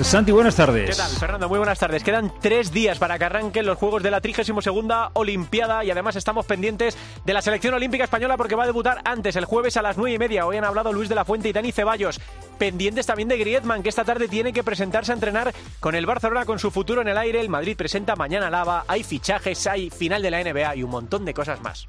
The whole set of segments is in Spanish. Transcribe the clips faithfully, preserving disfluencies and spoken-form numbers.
Santi, buenas tardes. ¿Qué tal, Fernando? Muy buenas tardes. Quedan tres días para que arranquen los Juegos de la trigésima segunda Olimpiada y además estamos pendientes de la selección olímpica española porque va a debutar antes, el jueves a las nueve y media. Hoy han hablado Luis de la Fuente y Dani Ceballos. Pendientes también de Griezmann, que esta tarde tiene que presentarse a entrenar con el Barcelona con su futuro en el aire. El Madrid presenta mañana al Alaba. Hay fichajes, hay final de la N B A y un montón de cosas más.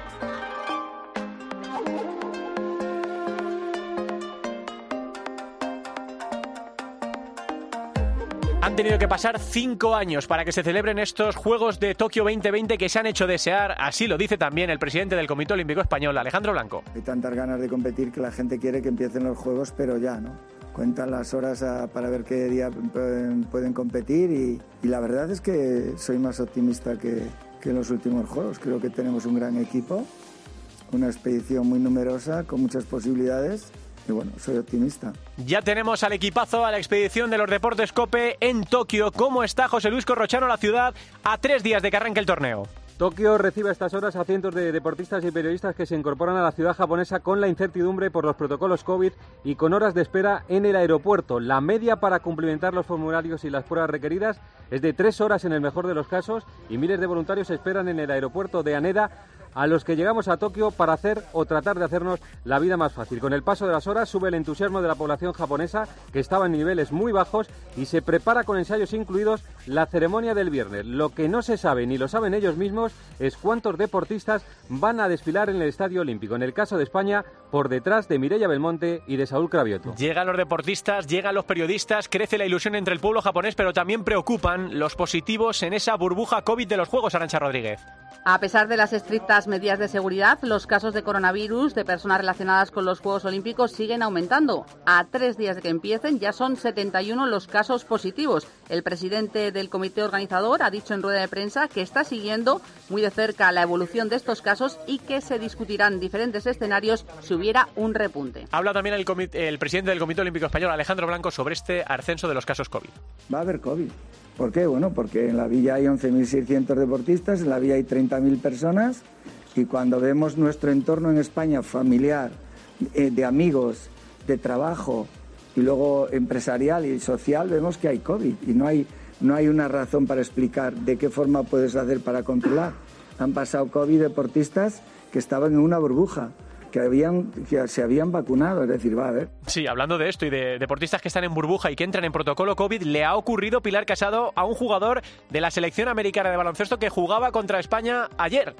Han tenido que pasar cinco años para que se celebren estos Juegos de Tokio veinte veinte que se han hecho desear. Así lo dice también el presidente del Comité Olímpico Español, Alejandro Blanco. Hay tantas ganas de competir que la gente quiere que empiecen los Juegos, pero ya, ¿no? Cuentan las horas a, para ver qué día pueden, pueden competir y, y la verdad es que soy más optimista que, que en los últimos Juegos. Creo que tenemos un gran equipo, una expedición muy numerosa, con muchas posibilidades. Y bueno, soy optimista. Ya tenemos al equipazo, a la expedición de los Deportes COPE en Tokio. ¿Cómo está José Luis Corrochano, la ciudad, a tres días de que arranque el torneo? Tokio recibe a estas horas a cientos de deportistas y periodistas que se incorporan a la ciudad japonesa con la incertidumbre por los protocolos COVID y con horas de espera en el aeropuerto. La media para cumplimentar los formularios y las pruebas requeridas es de tres horas en el mejor de los casos y miles de voluntarios esperan en el aeropuerto de Haneda a los que llegamos a Tokio para hacer o tratar de hacernos la vida más fácil. Con el paso de las horas sube el entusiasmo de la población japonesa, que estaba en niveles muy bajos, y se prepara con ensayos incluidos la ceremonia del viernes. Lo que no se sabe, ni lo saben ellos mismos, es cuántos deportistas van a desfilar en el Estadio Olímpico. En el caso de España, por detrás de Mireia Belmonte y de Saúl Cravioto. Llegan los deportistas, llegan los periodistas, crece la ilusión entre el pueblo japonés, pero también preocupan los positivos en esa burbuja COVID de los Juegos, Arantxa Rodríguez. A pesar de las estrictas medidas de seguridad, los casos de coronavirus de personas relacionadas con los Juegos Olímpicos siguen aumentando. A tres días de que empiecen ya son setenta y uno los casos positivos. El presidente del comité organizador ha dicho en rueda de prensa que está siguiendo muy de cerca la evolución de estos casos y que se discutirán diferentes escenarios si hubiera un repunte. Habla también el, comité, el presidente del Comité Olímpico Español, Alejandro Blanco, sobre este ascenso de los casos COVID. Va a haber COVID. ¿Por qué? Bueno, porque en la villa hay once mil seiscientos deportistas, en la villa hay treinta mil personas y cuando vemos nuestro entorno en España familiar, eh, de amigos, de trabajo y luego empresarial y social, vemos que hay COVID y no hay, no hay una razón para explicar de qué forma puedes hacer para controlar. Han pasado COVID deportistas que estaban en una burbuja. Que, habían, que se habían vacunado, es decir, va a ver. Sí, hablando de esto y de deportistas que están en burbuja y que entran en protocolo COVID, le ha ocurrido, Pilar Casado, a un jugador de la selección americana de baloncesto que jugaba contra España ayer.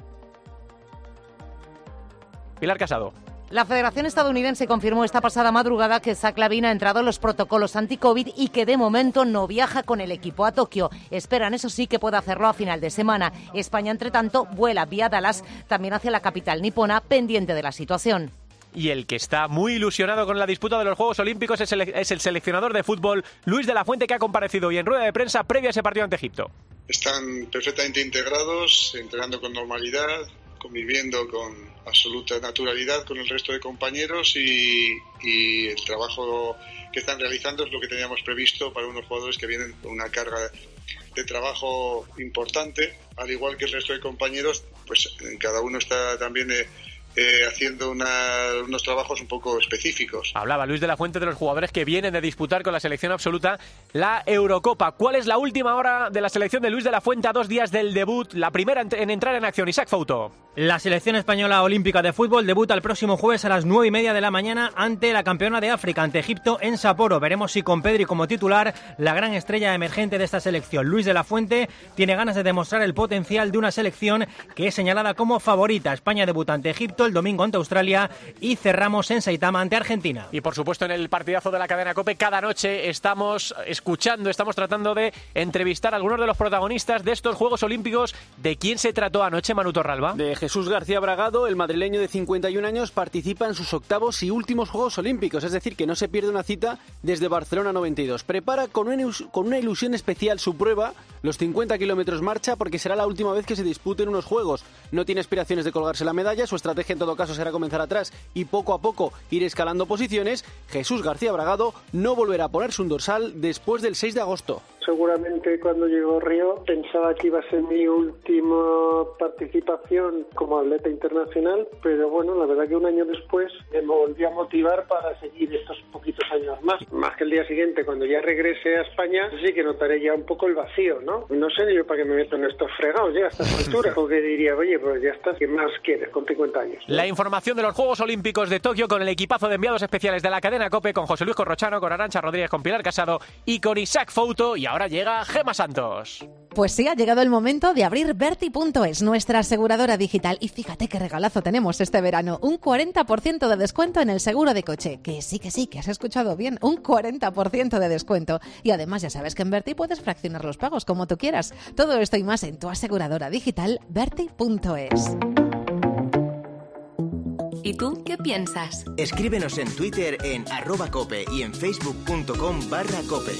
Pilar Casado. La Federación Estadounidense confirmó esta pasada madrugada que Zach LaVine ha entrado en los protocolos anti-COVID y que de momento no viaja con el equipo a Tokio. Esperan, eso sí, que pueda hacerlo a final de semana. España, entre tanto, vuela vía Dallas también hacia la capital nipona, pendiente de la situación. Y el que está muy ilusionado con la disputa de los Juegos Olímpicos es el, es el seleccionador de fútbol, Luis de la Fuente, que ha comparecido hoy en rueda de prensa previa a ese partido ante Egipto. Están perfectamente integrados, entrenando con normalidad, conviviendo con absoluta naturalidad con el resto de compañeros y, y el trabajo que están realizando es lo que teníamos previsto para unos jugadores que vienen con una carga de trabajo importante, al igual que el resto de compañeros, pues cada uno está también eh, eh, haciendo una, unos trabajos un poco específicos. Hablaba Luis de la Fuente de los jugadores que vienen de disputar con la selección absoluta la Eurocopa. ¿Cuál es la última hora de la selección de Luis de la Fuente a dos días del debut? La primera en entrar en acción, Isaac Fauto. La selección española olímpica de fútbol debuta el próximo jueves a las nueve y media de la mañana ante la campeona de África, ante Egipto, en Sapporo. Veremos si con Pedri como titular, la gran estrella emergente de esta selección. Luis de la Fuente tiene ganas de demostrar el potencial de una selección que es señalada como favorita. España debuta ante Egipto el domingo ante Australia y cerramos en Saitama ante Argentina. Y por supuesto en el partidazo de la cadena COPE cada noche estamos escuchando, estamos tratando de entrevistar a algunos de los protagonistas de estos Juegos Olímpicos. ¿De quién se trató anoche, Manu Torralba? De Jesús García Bragado. El madrileño de cincuenta y un años participa en sus octavos y últimos Juegos Olímpicos, es decir, que no se pierde una cita desde Barcelona noventa y dos. Prepara con una, con una ilusión especial su prueba, los cincuenta kilómetros marcha, porque será la última vez que se disputen unos Juegos. No tiene aspiraciones de colgarse la medalla, su estrategia en todo caso será comenzar atrás y poco a poco ir escalando posiciones. Jesús García Bragado no volverá a ponerse un dorsal después del seis de agosto. Seguramente cuando llegó Río pensaba que iba a ser mi última participación como atleta internacional, pero bueno, la verdad que un año después me volví a motivar para seguir estos poquitos años más. más, más que el día siguiente, cuando ya regrese a España, sí que notaré ya un poco el vacío, ¿no? No sé ni yo para qué me meto en estos fregados ya a estas alturas, porque diría, oye, pues ya está, ¿qué más quieres con cincuenta años? ¿No? La información de los Juegos Olímpicos de Tokio con el equipazo de enviados especiales de la cadena COPE, con José Luis Corrochano, con Arantxa Rodríguez, con Pilar Casado y con Isaac Fouto, y ahora llega Gemma Santos. Pues sí, ha llegado el momento de abrir Berti punto es, nuestra aseguradora digital, y fíjate qué regalazo tenemos este verano, un cuarenta por ciento de descuento en el seguro de coche, que sí, que sí, que has escuchado bien, un cuarenta por ciento de descuento, y además ya sabes que en Berti puedes fraccionar los pagos como tú quieras. Todo esto y más en tu aseguradora digital Berti punto es. ¿Y tú qué piensas? Escríbenos en Twitter en arroba cope y en facebook punto com barra cope.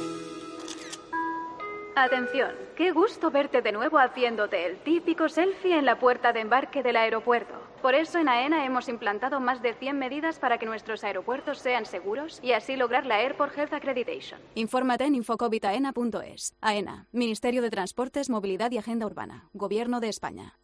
Atención, qué gusto verte de nuevo haciéndote el típico selfie en la puerta de embarque del aeropuerto. Por eso en AENA hemos implantado más de cien medidas para que nuestros aeropuertos sean seguros y así lograr la Airport Health Accreditation. Infórmate en infocovid aena punto es. AENA, Ministerio de Transportes, Movilidad y Agenda Urbana, Gobierno de España.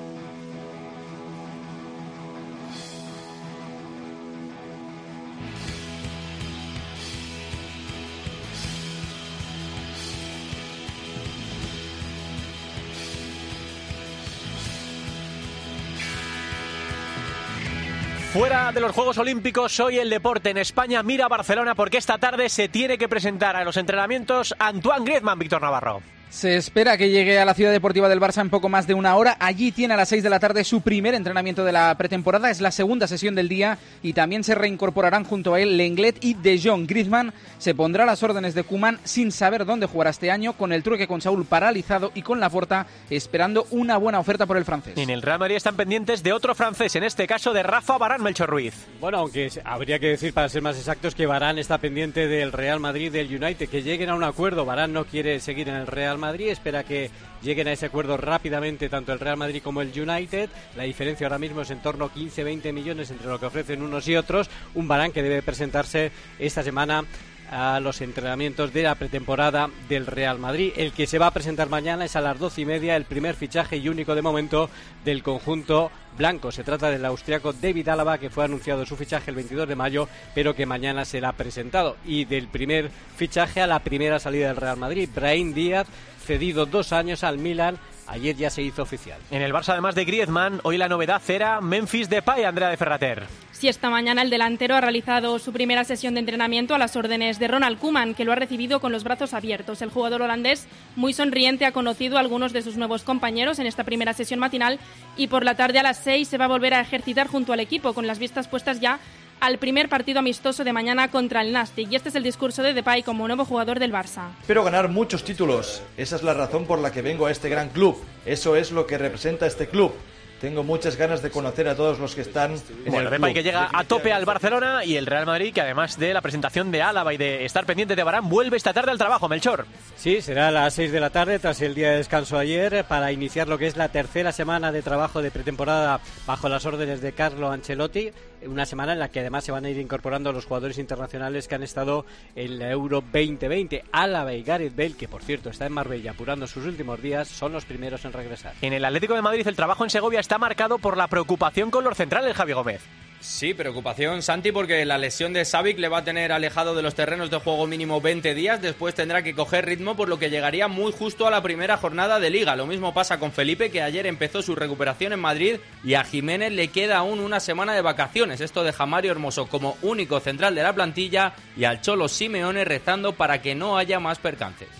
Fuera de los Juegos Olímpicos, hoy el deporte en España mira a Barcelona porque esta tarde se tiene que presentar a los entrenamientos Antoine Griezmann, Víctor Navarro. Se espera que llegue a la ciudad deportiva del Barça en poco más de una hora. Allí tiene a las seis de la tarde su primer entrenamiento de la pretemporada. Es la segunda sesión del día y también se reincorporarán junto a él Lenglet y De Jong. Griezmann se pondrá a las órdenes de Koeman sin saber dónde jugará este año, con el trueque con Saúl paralizado y con Laporta esperando una buena oferta por el francés. En el Real Madrid están pendientes de otro francés, en este caso de Rafa Varane, Melchor Ruiz. Bueno, aunque habría que decir, para ser más exactos, que Varane está pendiente del Real Madrid, del United, que lleguen a un acuerdo. Varane no quiere seguir en el Real Madrid, espera que lleguen a ese acuerdo rápidamente tanto el Real Madrid como el United. La diferencia ahora mismo es en torno a quince a veinte millones entre lo que ofrecen unos y otros. Un Varane que debe presentarse esta semana a los entrenamientos de la pretemporada del Real Madrid. El que se va a presentar mañana es a las doce y media, el primer fichaje y único de momento del conjunto blanco. Se trata del austriaco David Alaba, que fue anunciado su fichaje el veintidós de mayo, pero que mañana será presentado. Y del primer fichaje a la primera salida del Real Madrid, Brahim Díaz, cedido dos años al Milan. Ayer ya se hizo oficial. En el Barça, además de Griezmann, hoy la novedad era Memphis Depay, Andrea de Ferrater. Sí, esta mañana el delantero ha realizado su primera sesión de entrenamiento a las órdenes de Ronald Koeman, que lo ha recibido con los brazos abiertos. El jugador holandés, muy sonriente, ha conocido a algunos de sus nuevos compañeros en esta primera sesión matinal y por la tarde a las seis se va a volver a ejercitar junto al equipo, con las vistas puestas ya al primer partido amistoso de mañana contra el Nastic. Y este es el discurso de Depay como nuevo jugador del Barça. Espero ganar muchos títulos. Esa es la razón por la que vengo a este gran club. Eso es lo que representa este club. Tengo muchas ganas de conocer a todos los que están en bueno, el Depay club. Que llega a tope al Barcelona, y el Real Madrid, que además de la presentación de Álava y de estar pendiente de Varane, vuelve esta tarde al trabajo, Melchor. Sí, será a las seis de la tarde tras el día de descanso ayer, para iniciar lo que es la tercera semana de trabajo de pretemporada bajo las órdenes de Carlo Ancelotti. Una semana en la que además se van a ir incorporando los jugadores internacionales que han estado en la Euro veinte veinte. Álava y Gareth Bale, que por cierto está en Marbella apurando sus últimos días, son los primeros en regresar. En el Atlético de Madrid el trabajo en Segovia está marcado por la preocupación con los centrales, Javi Gómez. Sí, preocupación, Santi, porque la lesión de Savic le va a tener alejado de los terrenos de juego mínimo veinte días. Después tendrá que coger ritmo, por lo que llegaría muy justo a la primera jornada de Liga. Lo mismo pasa con Felipe, que ayer empezó su recuperación en Madrid, y a Jiménez le queda aún una semana de vacaciones. Esto deja a Mario Hermoso como único central de la plantilla y al Cholo Simeone rezando para que no haya más percances.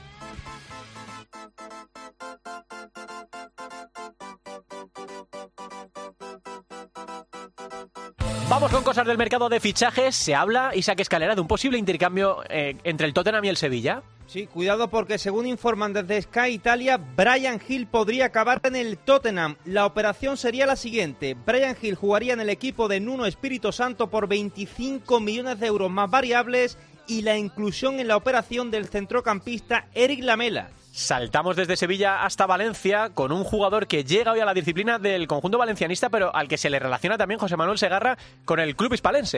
Vamos con cosas del mercado de fichajes. Se habla, Isaac Escalera, de un posible intercambio eh, entre el Tottenham y el Sevilla. Sí, cuidado, porque según informan desde Sky Italia, Bryan Gil podría acabar en el Tottenham. La operación sería la siguiente: Bryan Gil jugaría en el equipo de Nuno Espíritu Santo por veinticinco millones de euros más variables, y la inclusión en la operación del centrocampista Eric Lamela. Saltamos desde Sevilla hasta Valencia con un jugador que llega hoy a la disciplina del conjunto valencianista, pero al que se le relaciona también José Manuel Segarra con el club hispalense.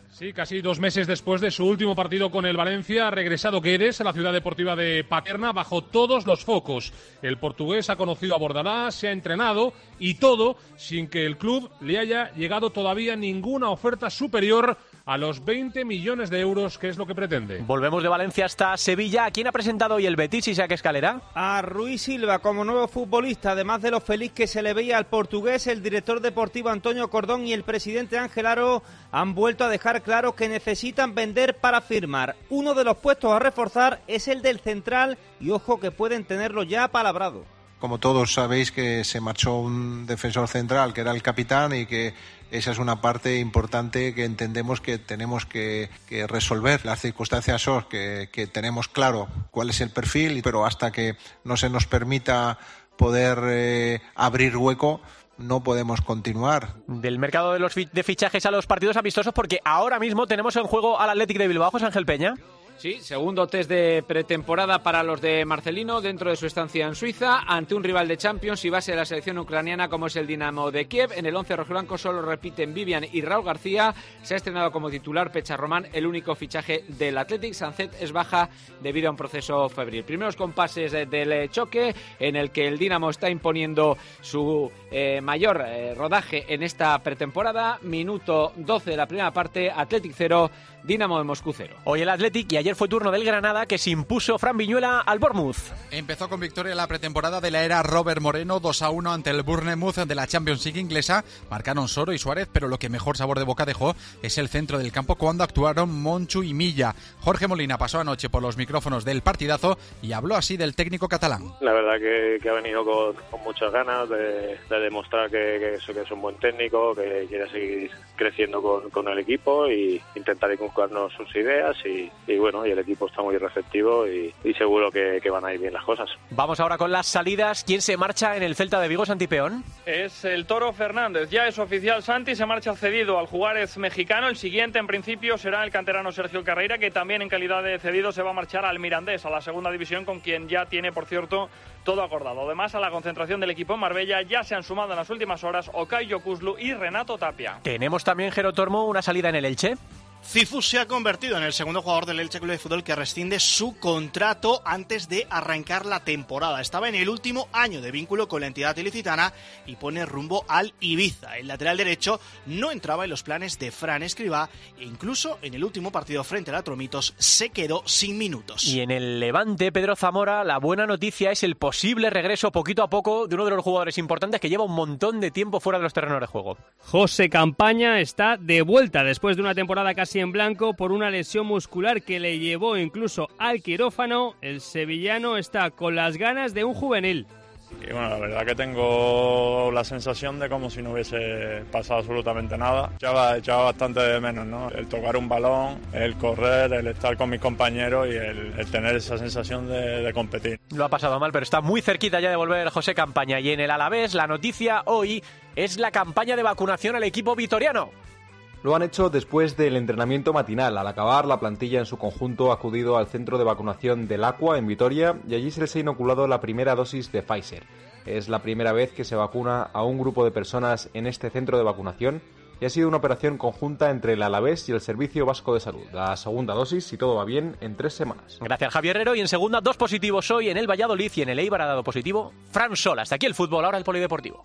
Sí, casi dos meses después de su último partido con el Valencia, ha regresado Guedes a la ciudad deportiva de Paterna bajo todos los focos. El portugués ha conocido a Bordalás, se ha entrenado y todo sin que el club le haya llegado todavía ninguna oferta superior a los veinte millones de euros, que es lo que pretende. Volvemos de Valencia hasta Sevilla. ¿A quién ha presentado hoy el Betis, Isaac Escalera? A Ruiz Silva como nuevo futbolista, además de lo feliz que se le veía al portugués, el director deportivo Antonio Cordón y el presidente Ángel Aro han vuelto a dejar claro que necesitan vender para firmar. Uno de los puestos a reforzar es el del central y ojo que pueden tenerlo ya apalabrado. Como todos sabéis que se marchó un defensor central que era el capitán y que esa es una parte importante que entendemos que tenemos que, que resolver. Las circunstancias son que, que tenemos claro cuál es el perfil, pero hasta que no se nos permita poder eh, abrir hueco, no podemos continuar. Del mercado de los fi- de fichajes a los partidos amistosos, porque ahora mismo tenemos en juego al Athletic de Bilbao, José Ángel Peña. Sí, segundo test de pretemporada para los de Marcelino dentro de su estancia en Suiza, ante un rival de Champions y base de la selección ucraniana como es el Dinamo de Kiev. En el once rojiblanco solo repiten Vivian y Raúl García. Se ha estrenado como titular Pecha Román, el único fichaje del Athletic. Sancet es baja debido a un proceso febril. Primeros compases del choque en el que el Dinamo está imponiendo su eh, mayor eh, rodaje en esta pretemporada. Minuto doce de la primera parte, Athletic cero, Dinamo de Moscú cero. Hoy el Athletic y ayer fue turno del Granada, que se impuso Fran Viñuela al Bournemouth. Empezó con victoria la pretemporada de la era Robert Moreno, dos a uno ante el Bournemouth de la Champions League inglesa. Marcaron Soro y Suárez, pero lo que mejor sabor de boca dejó es el centro del campo cuando actuaron Monchu y Milla. Jorge Molina pasó anoche por los micrófonos del partidazo y habló así del técnico catalán. La verdad que, que ha venido con, con muchas ganas de, de demostrar que, que, es, que es un buen técnico, que quiere seguir creciendo con, con el equipo y intentar inculcarnos sus ideas y, y bueno, y el equipo está muy receptivo y, y seguro que, que van a ir bien las cosas. Vamos ahora con las salidas. ¿Quién se marcha en el Celta de Vigo, Santi Peón? Es el Toro Fernández, ya es oficial. Santi se marcha cedido al Juárez mexicano. El siguiente en principio será el canterano Sergio Carreira, que también en calidad de cedido se va a marchar al Mirandés, a la segunda división, con quien ya tiene, por cierto, todo acordado. Además, a la concentración del equipo en Marbella ya se han sumado en las últimas horas Okay Yokuzlu y Renato Tapia. Tenemos también, Jero Tormo, una salida en el Elche. Cifus se ha convertido en el segundo jugador del Elche Club de Fútbol que rescinde su contrato antes de arrancar la temporada. Estaba en el último año de vínculo con la entidad ilicitana y pone rumbo al Ibiza. El lateral derecho no entraba en los planes de Fran Escribá e incluso en el último partido frente al Atromitos se quedó sin minutos. Y en el Levante, Pedro Zamora, la buena noticia es el posible regreso poquito a poco de uno de los jugadores importantes que lleva un montón de tiempo fuera de los terrenos de juego. José Campaña está de vuelta después de una temporada casi en blanco por una lesión muscular que le llevó incluso al quirófano. El sevillano está con las ganas de un juvenil. Y bueno, la verdad que tengo la sensación de como si no hubiese pasado absolutamente nada. Echaba, echaba bastante de menos, ¿no? El tocar un balón, el correr, el estar con mis compañeros y el, el tener esa sensación de, de competir. Lo ha pasado mal, pero está muy cerquita ya de volver José Campaña. Y en el Alavés, la noticia hoy es la campaña de vacunación al equipo vitoriano. Lo han hecho después del entrenamiento matinal. Al acabar, la plantilla en su conjunto ha acudido al centro de vacunación del Aqua en Vitoria y allí se les ha inoculado la primera dosis de Pfizer. Es la primera vez que se vacuna a un grupo de personas en este centro de vacunación y ha sido una operación conjunta entre el Alavés y el Servicio Vasco de Salud. La segunda dosis, si todo va bien, en tres semanas. Gracias, Javier Herrero. Y en segunda, dos positivos hoy en el Valladolid y en el Eibar ha dado positivo Fran Sol. Hasta aquí el fútbol, ahora el polideportivo.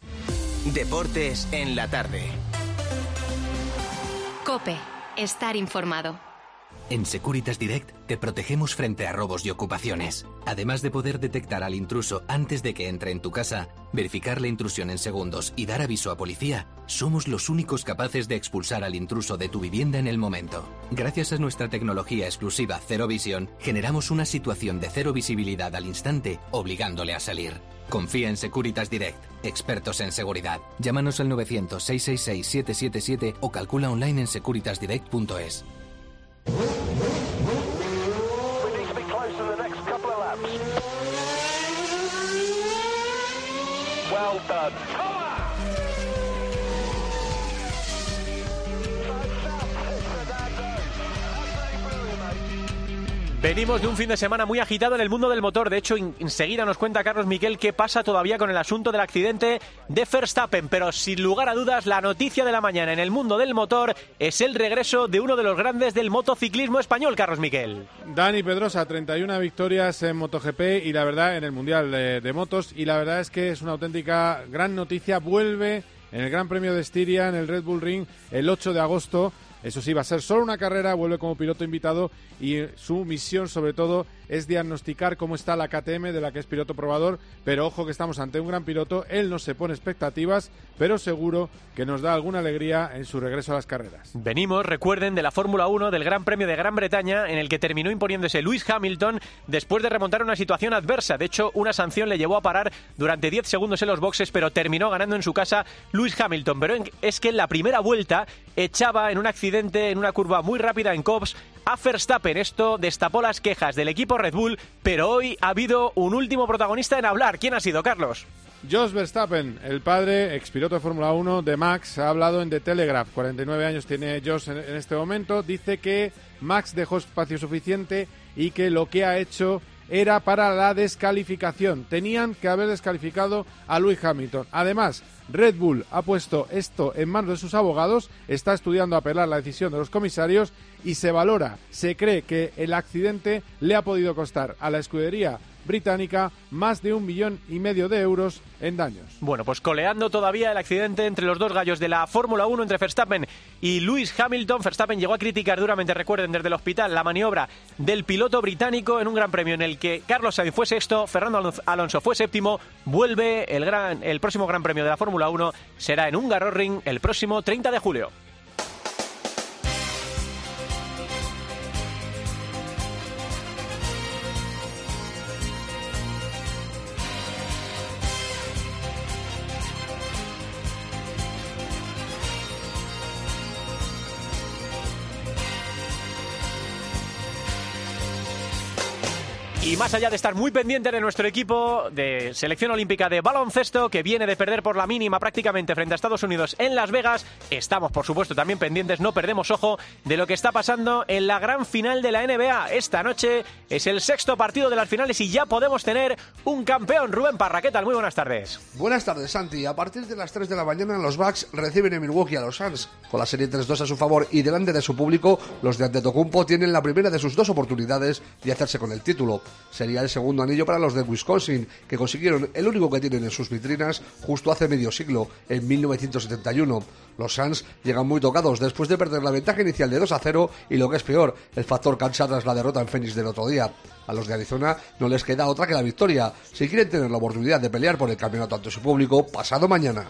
Deportes en la tarde. COPE. Estar informado. En Securitas Direct te protegemos frente a robos y ocupaciones. Además de poder detectar al intruso antes de que entre en tu casa, verificar la intrusión en segundos y dar aviso a policía, somos los únicos capaces de expulsar al intruso de tu vivienda en el momento. Gracias a nuestra tecnología exclusiva Cero Visión, generamos una situación de cero visibilidad al instante, obligándole a salir. Confía en Securitas Direct, expertos en seguridad. Llámanos al novecientos, seiscientos sesenta y seis, siete siete siete o calcula online en securitas direct punto es. Well done. Venimos de un fin de semana muy agitado en el mundo del motor. De hecho, enseguida nos cuenta Carlos Miquel qué pasa todavía con el asunto del accidente de Verstappen. Pero sin lugar a dudas, la noticia de la mañana en el mundo del motor es el regreso de uno de los grandes del motociclismo español, Carlos Miquel. Dani Pedrosa, treinta y una victorias en MotoGP y la verdad en el Mundial de, de Motos. Y la verdad es que es una auténtica gran noticia. Vuelve en el Gran Premio de Estiria, en el Red Bull Ring, el ocho de agosto. Eso sí, va a ser solo una carrera, vuelve como piloto invitado y su misión sobre todo es diagnosticar cómo está la K T M de la que es piloto probador, pero ojo que estamos ante un gran piloto, él no se pone expectativas, pero seguro que nos da alguna alegría en su regreso a las carreras. Venimos, recuerden, de la Fórmula uno del Gran Premio de Gran Bretaña, en el que terminó imponiéndose Lewis Hamilton después de remontar una situación adversa. De hecho, una sanción le llevó a parar durante diez segundos en los boxes, pero terminó ganando en su casa Lewis Hamilton. Pero es que en la primera vuelta echaba en un accidente en una curva muy rápida en Cobs a Verstappen. Esto destapó las quejas del equipo Red Bull, pero hoy ha habido un último protagonista en hablar. ¿Quién ha sido, Carlos? Jos Verstappen, el padre, expiloto de Fórmula uno de Max, ha hablado en The Telegraph. cuarenta y nueve años tiene Jos en, en este momento. Dice que Max dejó espacio suficiente y que lo que ha hecho era para la descalificación. Tenían que haber descalificado a Lewis Hamilton. Además, Red Bull ha puesto esto en manos de sus abogados, está estudiando apelar la decisión de los comisarios y se valora, se cree que el accidente le ha podido costar a la escudería británica más de un millón y medio de euros en daños. Bueno, pues coleando todavía el accidente entre los dos gallos de la Fórmula uno, entre Verstappen y Lewis Hamilton. Verstappen llegó a criticar duramente, recuerden, desde el hospital, la maniobra del piloto británico en un gran premio en el que Carlos Sainz fue sexto, Fernando Alonso fue séptimo. Vuelve el, gran, el próximo gran premio de la Fórmula uno, será en Hungaroring el próximo treinta de julio. Y más allá de estar muy pendiente de nuestro equipo de selección olímpica de baloncesto, que viene de perder por la mínima prácticamente frente a Estados Unidos en Las Vegas, estamos por supuesto también pendientes, no perdemos ojo, de lo que está pasando en la gran final de la N B A. Esta noche es el sexto partido de las finales y ya podemos tener un campeón. Rubén Parra, ¿qué tal? Muy buenas tardes. Buenas tardes, Santi. A partir de las tres de la mañana los Bucks reciben en Milwaukee a los Suns. Con la serie tres dos a su favor y delante de su público, los de Antetokounmpo tienen la primera de sus dos oportunidades de hacerse con el título. Sería el segundo anillo para los de Wisconsin, que consiguieron el único que tienen en sus vitrinas justo hace medio siglo, en mil novecientos setenta y uno. Los Suns llegan muy tocados después de perder la ventaja inicial de dos a cero y lo que es peor, el factor cancha tras la derrota en Phoenix del otro día. A los de Arizona no les queda otra que la victoria, si quieren tener la oportunidad de pelear por el campeonato ante su público pasado mañana.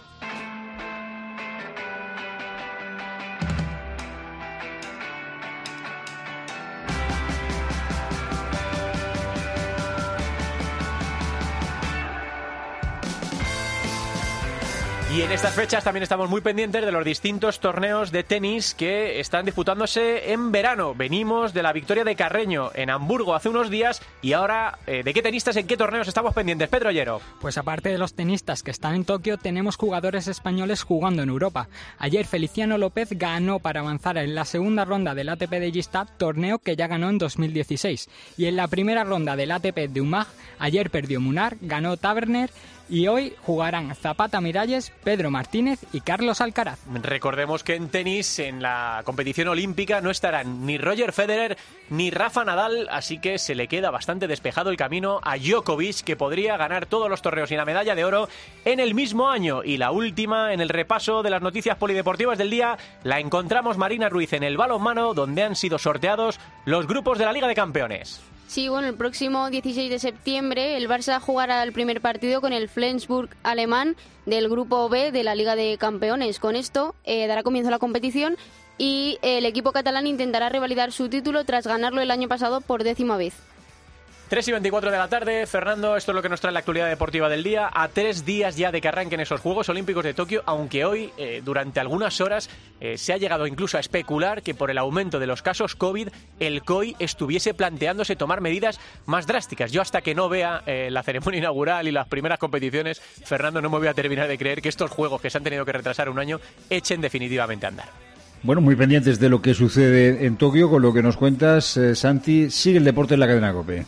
Y en estas fechas también estamos muy pendientes de los distintos torneos de tenis que están disputándose en verano. Venimos de la victoria de Carreño en Hamburgo hace unos días y ahora, eh, ¿de qué tenistas, en qué torneos estamos pendientes? Pedro Ollero. Pues aparte de los tenistas que están en Tokio, tenemos jugadores españoles jugando en Europa. Ayer Feliciano López ganó para avanzar en la segunda ronda del A T P de Gstaad, torneo que ya ganó en dos mil dieciséis. Y en la primera ronda del A T P de Umag, ayer perdió Munar, ganó Taberner. Y hoy jugarán Zapata Miralles, Pedro Martínez y Carlos Alcaraz. Recordemos que en tenis, en la competición olímpica, no estarán ni Roger Federer ni Rafa Nadal, así que se le queda bastante despejado el camino a Djokovic, que podría ganar todos los torneos y la medalla de oro en el mismo año. Y la última, en el repaso de las noticias polideportivas del día, la encontramos Marina Ruiz en el balonmano, donde han sido sorteados los grupos de la Liga de Campeones. Sí, bueno, el próximo dieciséis de septiembre el Barça jugará el primer partido con el Flensburg alemán del Grupo B de la Liga de Campeones. Con esto eh, dará comienzo la competición y el equipo catalán intentará revalidar su título tras ganarlo el año pasado por décima vez. tres y veinticuatro de la tarde, Fernando, esto es lo que nos trae la actualidad deportiva del día, a tres días ya de que arranquen esos Juegos Olímpicos de Tokio, aunque hoy, eh, durante algunas horas, eh, se ha llegado incluso a especular que por el aumento de los casos COVID, el C O I estuviese planteándose tomar medidas más drásticas. Yo hasta que no vea eh, la ceremonia inaugural y las primeras competiciones, Fernando, no me voy a terminar de creer que estos Juegos que se han tenido que retrasar un año echen definitivamente a andar. Bueno, muy pendientes de lo que sucede en Tokio, con lo que nos cuentas, eh, Santi. Sigue el deporte en la cadena COPE.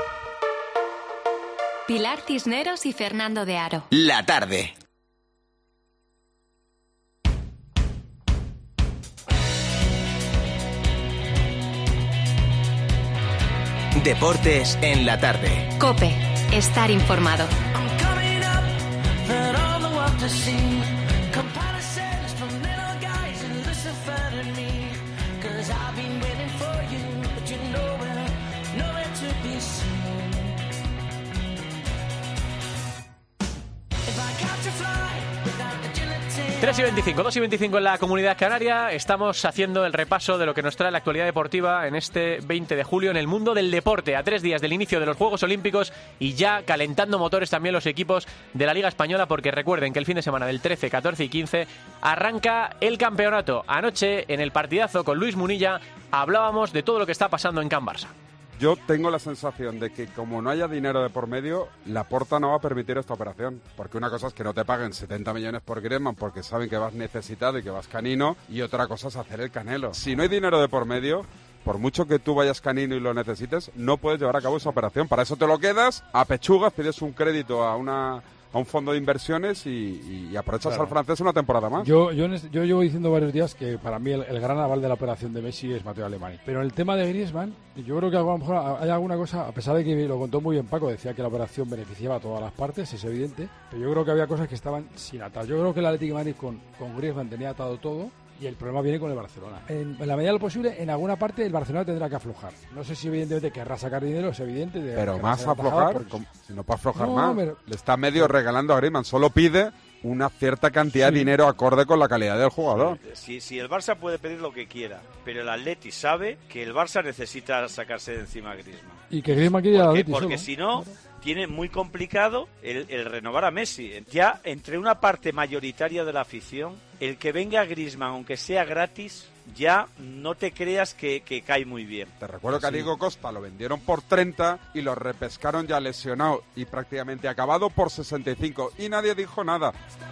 Pilar Cisneros y Fernando de Aro. La tarde. Deportes en la tarde. COPE. Estar informado. tres y veinticinco, dos y veinticinco en la Comunidad Canaria. Estamos haciendo el repaso de lo que nos trae la actualidad deportiva en este veinte de julio en el mundo del deporte, a tres días del inicio de los Juegos Olímpicos y ya calentando motores también los equipos de la Liga Española, porque recuerden que el fin de semana del trece, catorce y quince arranca el campeonato. Anoche, en el partidazo con Luis Munilla, hablábamos de todo lo que está pasando en Can Barça. Yo tengo la sensación de que como no haya dinero de por medio, Laporta no va a permitir esta operación. Porque una cosa es que no te paguen setenta millones por Griezmann porque saben que vas necesitado y que vas canino, y otra cosa es hacer el Canelo. Si no hay dinero de por medio, por mucho que tú vayas canino y lo necesites, no puedes llevar a cabo esa operación. Para eso te lo quedas, a pechugas, pides un crédito a una... a un fondo de inversiones y, y aprovechas claro. al francés una temporada más. Yo, yo, yo llevo diciendo varios días que para mí el, el gran aval de la operación de Messi es Mateo Alemany. Pero en el tema de Griezmann, yo creo que a lo mejor hay alguna cosa, a pesar de que lo contó muy bien Paco, decía que la operación beneficiaba a todas las partes, es evidente, pero yo creo que había cosas que estaban sin atar. Yo creo que el Atlético de Madrid con, con Griezmann tenía atado todo. Y el problema viene con el Barcelona. En, en la medida de lo posible, en alguna parte el Barcelona tendrá que aflojar. No sé si evidentemente querrá sacar dinero, es evidente. De, pero más aflojar, porque... si no puede aflojar no, más. Pero... Le está medio regalando a Griezmann. Solo pide una cierta cantidad sí. de dinero acorde con la calidad del jugador. Si, si el Barça puede pedir lo que quiera, pero el Atleti sabe que el Barça necesita sacarse de encima a Griezmann. Y que Griezmann quiere al Atleti Porque solo. si no... tiene muy complicado el, el renovar a Messi. Ya entre una parte mayoritaria de la afición, el que venga Griezmann, aunque sea gratis, ya no te creas que, que cae muy bien. Te recuerdo que a Diego Costa lo vendieron por treinta y lo repescaron ya lesionado y prácticamente acabado por sesenta y cinco y nadie dijo nada.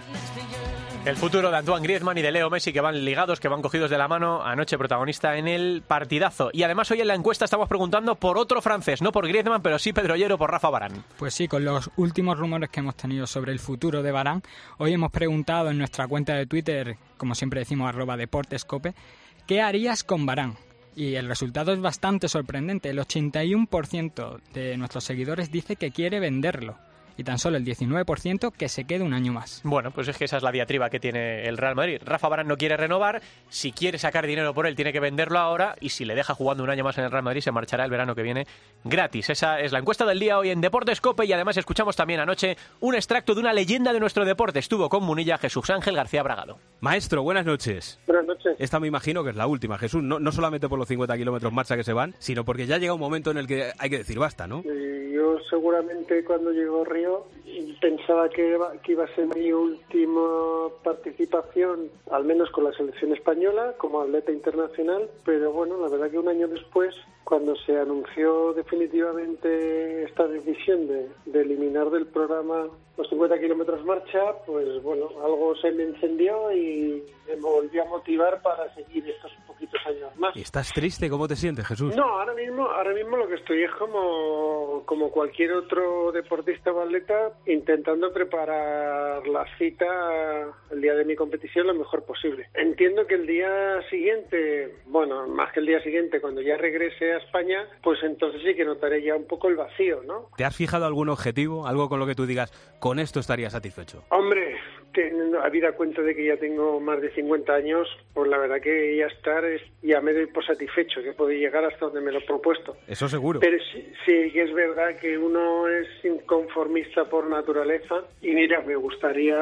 El futuro de Antoine Griezmann y de Leo Messi, que van ligados, que van cogidos de la mano, anoche protagonista en el partidazo. Y además hoy en la encuesta estamos preguntando por otro francés, no por Griezmann, pero sí pedrollero, por Rafa Varane. Pues sí, con los últimos rumores que hemos tenido sobre el futuro de Varane, hoy hemos preguntado en nuestra cuenta de Twitter, como siempre decimos, arroba deportescope, ¿qué harías con Varane? Y el resultado es bastante sorprendente. El ochenta y uno por ciento de nuestros seguidores dice que quiere venderlo. Y tan solo el diecinueve por ciento que se quede un año más. Bueno, pues es que esa es la diatriba que tiene el Real Madrid. Rafa Varane no quiere renovar, si quiere sacar dinero por él tiene que venderlo ahora, y si le deja jugando un año más en el Real Madrid se marchará el verano que viene gratis. Esa es la encuesta del día hoy en Deportes COPE, y además escuchamos también anoche un extracto de una leyenda de nuestro deporte. Estuvo con Munilla Jesús Ángel García Bragado. Maestro, buenas noches. Buenas noches. Esta me imagino que es la última, Jesús, no, no solamente por los cincuenta kilómetros marcha que se van, sino porque ya llega un momento en el que hay que decir basta, ¿no? Sí, yo seguramente cuando llegó Río pensaba que iba, que iba a ser mi última participación, al menos con la selección española, como atleta internacional, pero bueno, la verdad que un año después, cuando se anunció definitivamente esta decisión de, de eliminar del programa los cincuenta kilómetros marcha, pues bueno, algo se me encendió y me volvió a motivar para seguir estos poquitos años más. ¿Y estás triste? ¿Cómo te sientes, Jesús? No, ahora mismo, ahora mismo lo que estoy es como, como cualquier otro deportista o atleta, intentando preparar la cita el día de mi competición lo mejor posible. Entiendo que el día siguiente, bueno, más que el día siguiente, cuando ya regrese a España, pues entonces sí que notaré ya un poco el vacío, ¿no? ¿Te has fijado algún objetivo? ¿Algo con lo que tú digas, con esto estaría satisfecho? Hombre, teniendo, habida cuenta de que ya tengo más de cincuenta años, pues la verdad que ya estar, es, ya me doy por satisfecho, que puedo llegar hasta donde me lo he propuesto. Eso seguro. Pero sí, sí que es verdad que uno es inconformista por naturaleza, y mira, me gustaría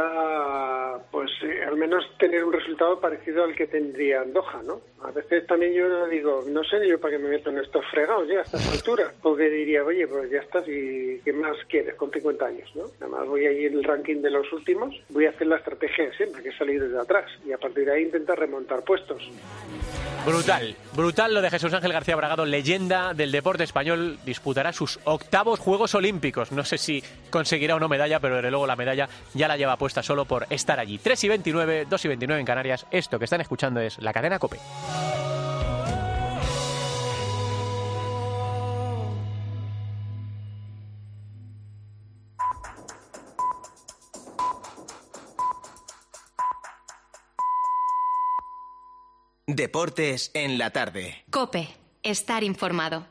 pues eh, al menos tener un resultado parecido al que tendría Andorra, ¿no? A veces también yo digo, no sé ni yo para qué me meto en estos fregados ya a estas alturas, porque diría, oye, pues ya estás, y ¿qué más quieres con cincuenta años, no? Además voy ahí en el ranking de los últimos, voy a hacer la estrategia de siempre, que es salir desde atrás, y a partir de ahí intentar remontar puestos. Brutal, brutal lo de Jesús Ángel García Bragado, leyenda del deporte español, disputará sus octavos Juegos Olímpicos. No sé si conseguirá o no medalla, pero desde luego la medalla ya la lleva puesta solo por estar allí. tres y veintinueve, dos y veintinueve en Canarias. Esto que están escuchando es la cadena COPE. Deportes en la tarde. COPE. Estar informado.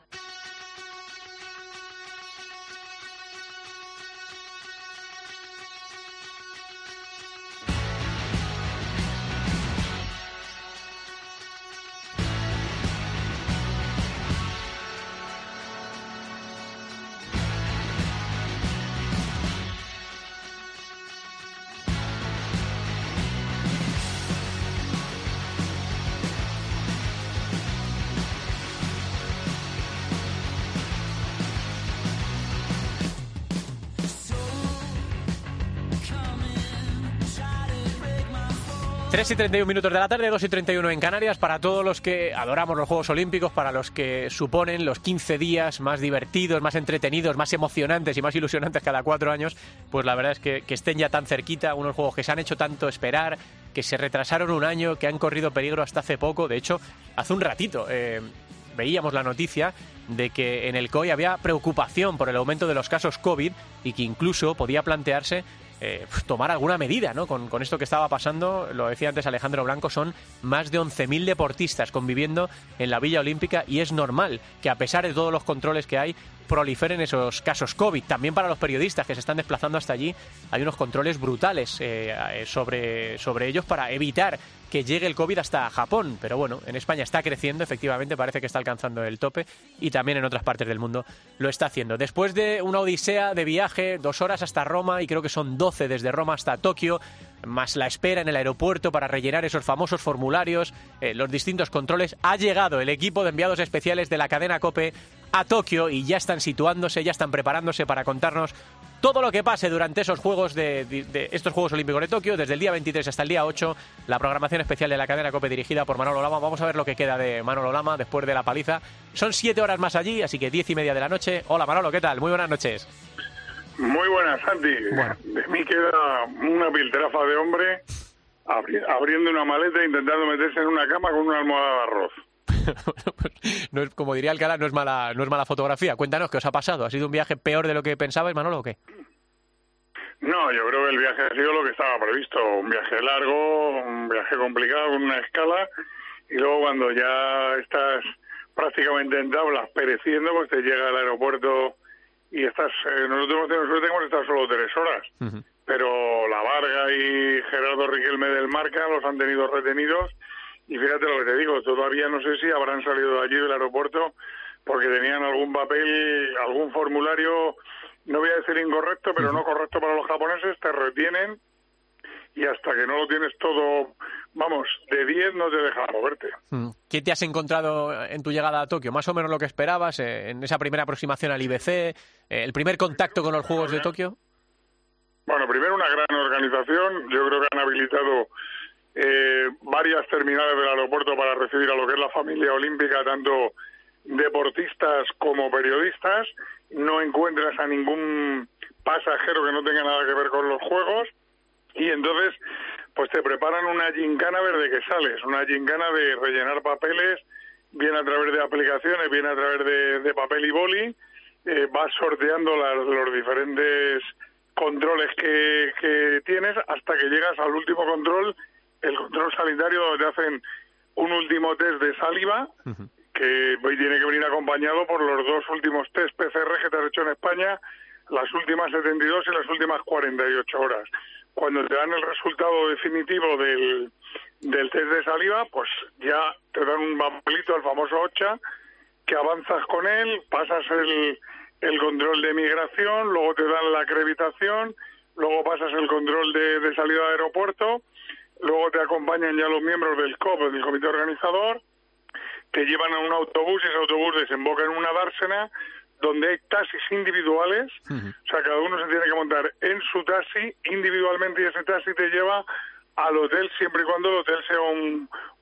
tres y treinta y uno minutos de la tarde, dos y treinta y uno en Canarias. Para todos los que adoramos los Juegos Olímpicos, para los que suponen los quince días más divertidos, más entretenidos, más emocionantes y más ilusionantes cada cuatro años, pues la verdad es que, que estén ya tan cerquita, unos Juegos que se han hecho tanto esperar, que se retrasaron un año, que han corrido peligro hasta hace poco. De hecho, hace un ratito eh, veíamos la noticia de que en el C O I había preocupación por el aumento de los casos COVID y que incluso podía plantearse Eh, tomar alguna medida, ¿no? Con, con esto que estaba pasando, lo decía antes Alejandro Blanco, son más de once mil deportistas conviviendo en la Villa Olímpica y es normal que a pesar de todos los controles que hay, proliferen esos casos COVID. También para los periodistas que se están desplazando hasta allí hay unos controles brutales eh, sobre, sobre ellos para evitar que llegue el COVID hasta Japón. Pero bueno, en España está creciendo, efectivamente, parece que está alcanzando el tope y también en otras partes del mundo lo está haciendo. Después de una odisea de viaje, dos horas hasta Roma y creo que son doce desde Roma hasta Tokio, más la espera en el aeropuerto para rellenar esos famosos formularios, eh, los distintos controles, ha llegado el equipo de enviados especiales de la cadena COPE a Tokio y ya están situándose, ya están preparándose para contarnos todo lo que pase durante esos juegos de, de, de estos Juegos Olímpicos de Tokio, desde el día veintitrés hasta el día ocho, la programación especial de la cadena COPE dirigida por Manolo Lama. Vamos a ver lo que queda de Manolo Lama después de la paliza. Son siete horas más allí, así que diez y media de la noche. Hola Manolo, ¿qué tal? Muy buenas noches. Muy buenas, Santi. Bueno. De mí queda una piltrafa de hombre abri abriendo una maleta e intentando meterse en una cama con una almohada de arroz. No es, como diría Alcalá, no es mala no es mala fotografía. Cuéntanos, ¿qué os ha pasado? ¿Ha sido un viaje peor de lo que pensabais, Manolo, o qué? No, yo creo que el viaje ha sido lo que estaba previsto. Un viaje largo, un viaje complicado, con una escala, y luego cuando ya estás prácticamente en tablas, pereciendo, pues te llega al aeropuerto y estás... Eh, nosotros hemos tenido suerte que hemos estado solo tres horas, uh-huh. Pero la Varga y Gerardo Riquelme del Marca los han tenido retenidos. Y fíjate lo que te digo, todavía no sé si habrán salido de allí del aeropuerto porque tenían algún papel, algún formulario, no voy a decir incorrecto, pero no correcto para los japoneses, te retienen y hasta que no lo tienes todo, vamos, de diez no te dejan moverte. ¿Qué te has encontrado en tu llegada a Tokio? ¿Más o menos lo que esperabas eh, en esa primera aproximación al I B C, eh, el primer contacto con los Juegos de Tokio? Bueno, primero una gran organización, yo creo que han habilitado Eh, varias terminales del aeropuerto para recibir a lo que es la familia olímpica, tanto deportistas como periodistas. No encuentras a ningún pasajero que no tenga nada que ver con los Juegos y entonces pues te preparan una gincana verde que sales, una gincana de rellenar papeles, bien a través de aplicaciones, bien a través de, de papel y boli, eh, vas sorteando las, los diferentes controles que, que tienes hasta que llegas al último control, el control sanitario, donde te hacen un último test de saliva, uh-huh. que hoy tiene que venir acompañado por los dos últimos test P C R que te has hecho en España, las últimas setenta y dos y las últimas cuarenta y ocho horas. Cuando te dan el resultado definitivo del, del test de saliva, pues ya te dan un papelito, el famoso OCHA, que avanzas con él, pasas el, el control de migración, luego te dan la acreditación, luego pasas el control de, de salida de aeropuerto. Luego te acompañan ya los miembros del C O P, del comité organizador, te llevan a un autobús y ese autobús desemboca en una dársena donde hay taxis individuales, uh-huh. O sea, cada uno se tiene que montar en su taxi individualmente y ese taxi te lleva al hotel siempre y cuando el hotel sea un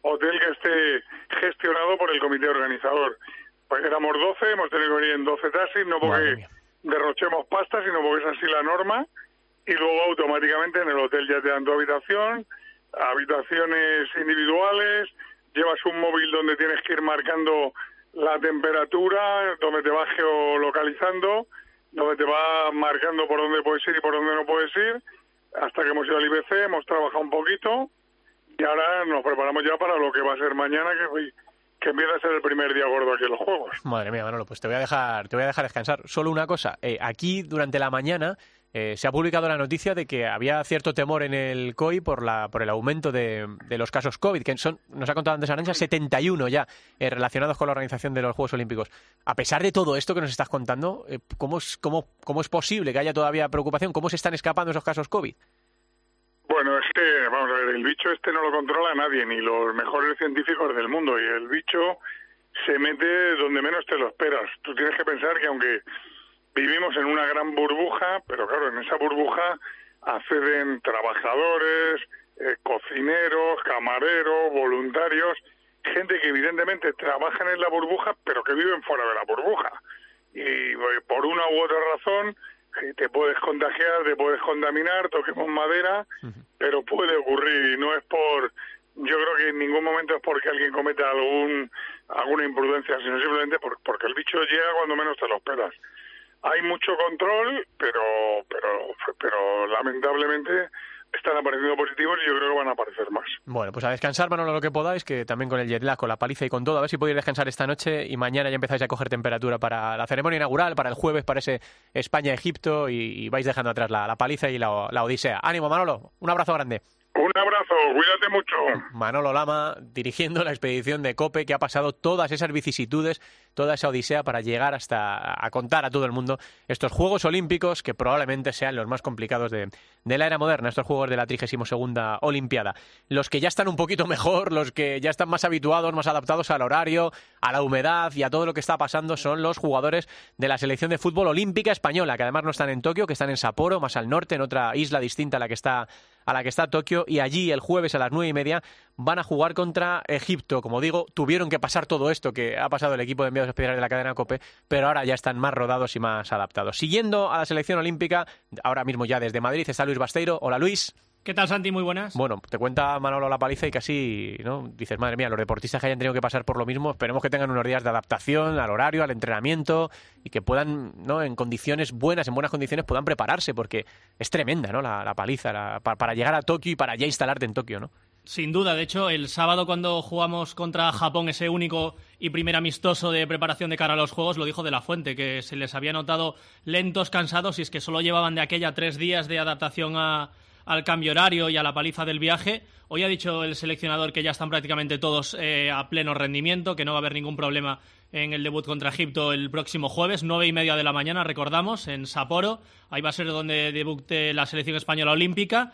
hotel que esté gestionado por el comité organizador. Pues éramos doce, hemos tenido que venir en doce taxis, no porque derrochemos pasta, sino porque es así la norma, y luego automáticamente en el hotel ya te dan tu habitación, habitaciones individuales, llevas un móvil donde tienes que ir marcando la temperatura, donde te va geolocalizando, donde te va marcando por dónde puedes ir y por dónde no puedes ir, hasta que hemos ido al I B C, hemos trabajado un poquito, y ahora nos preparamos ya para lo que va a ser mañana, que, que empieza a ser el primer día gordo aquí en los Juegos. Madre mía, Manolo, pues te voy a dejar, te voy a dejar descansar. Solo una cosa, eh, aquí durante la mañana eh, se ha publicado la noticia de que había cierto temor en el C O I por la por el aumento de, de los casos COVID, que son, nos ha contado antes Arantxa, setenta y uno ya eh, relacionados con la organización de los Juegos Olímpicos. A pesar de todo esto que nos estás contando, eh, ¿cómo, es, cómo, ¿cómo es posible que haya todavía preocupación? ¿Cómo se están escapando esos casos COVID? Bueno, es que, vamos a ver, el bicho este no lo controla nadie, ni los mejores científicos del mundo, y el bicho se mete donde menos te lo esperas. Tú tienes que pensar que aunque vivimos en una gran burbuja, pero claro, en esa burbuja acceden trabajadores, eh, cocineros, camareros, voluntarios, gente que evidentemente trabajan en la burbuja, pero que viven fuera de la burbuja. Y eh, por una u otra razón te puedes contagiar, te puedes contaminar, toquemos madera, uh-huh. pero puede ocurrir, y no es por, yo creo que en ningún momento es porque alguien cometa algún alguna imprudencia, sino simplemente por, porque el bicho llega cuando menos te lo esperas. Hay mucho control, pero pero pero lamentablemente están apareciendo positivos y yo creo que van a aparecer más. Bueno, pues a descansar, Manolo, lo que podáis, que también con el jet lag, con la paliza y con todo, a ver si podéis descansar esta noche y mañana ya empezáis a coger temperatura para la ceremonia inaugural, para el jueves, para ese España-Egipto, y, y vais dejando atrás la, la paliza y la, la odisea. ¡Ánimo, Manolo! Un abrazo grande. Un abrazo, cuídate mucho. Manolo Lama dirigiendo la expedición de COPE, que ha pasado todas esas vicisitudes, toda esa odisea para llegar hasta a contar a todo el mundo estos Juegos Olímpicos que probablemente sean los más complicados de, de la era moderna, estos Juegos de la trigésima segunda Olimpiada. Los que ya están un poquito mejor, los que ya están más habituados, más adaptados al horario, a la humedad y a todo lo que está pasando son los jugadores de la selección de fútbol olímpica española, que además no están en Tokio, que están en Sapporo, más al norte, en otra isla distinta a la que está a la que está Tokio, y allí el jueves a las nueve y media van a jugar contra Egipto. Como digo, tuvieron que pasar todo esto que ha pasado el equipo de enviados especiales de la cadena COPE, pero ahora ya están más rodados y más adaptados. Siguiendo a la selección olímpica, ahora mismo ya desde Madrid está Luis Basteiro. Hola, Luis. ¿Qué tal, Santi? Muy buenas. Bueno, te cuenta Manolo la paliza y casi, ¿no? Dices, madre mía, los deportistas que hayan tenido que pasar por lo mismo, esperemos que tengan unos días de adaptación al horario, al entrenamiento, y que puedan, ¿no?, en condiciones buenas, en buenas condiciones, puedan prepararse, porque es tremenda, ¿no?, la, la paliza la, para, para llegar a Tokio y para ya instalarte en Tokio, ¿no? Sin duda, de hecho, el sábado cuando jugamos contra Japón, ese único y primer amistoso de preparación de cara a los Juegos, lo dijo De La Fuente, que se les había notado lentos, cansados, y es que solo llevaban de aquella tres días de adaptación a, al cambio horario y a la paliza del viaje. Hoy ha dicho el seleccionador que ya están prácticamente todos eh, a pleno rendimiento, que no va a haber ningún problema en el debut contra Egipto el próximo jueves, nueve y media de la mañana, recordamos, en Sapporo. Ahí va a ser donde debute la selección española olímpica.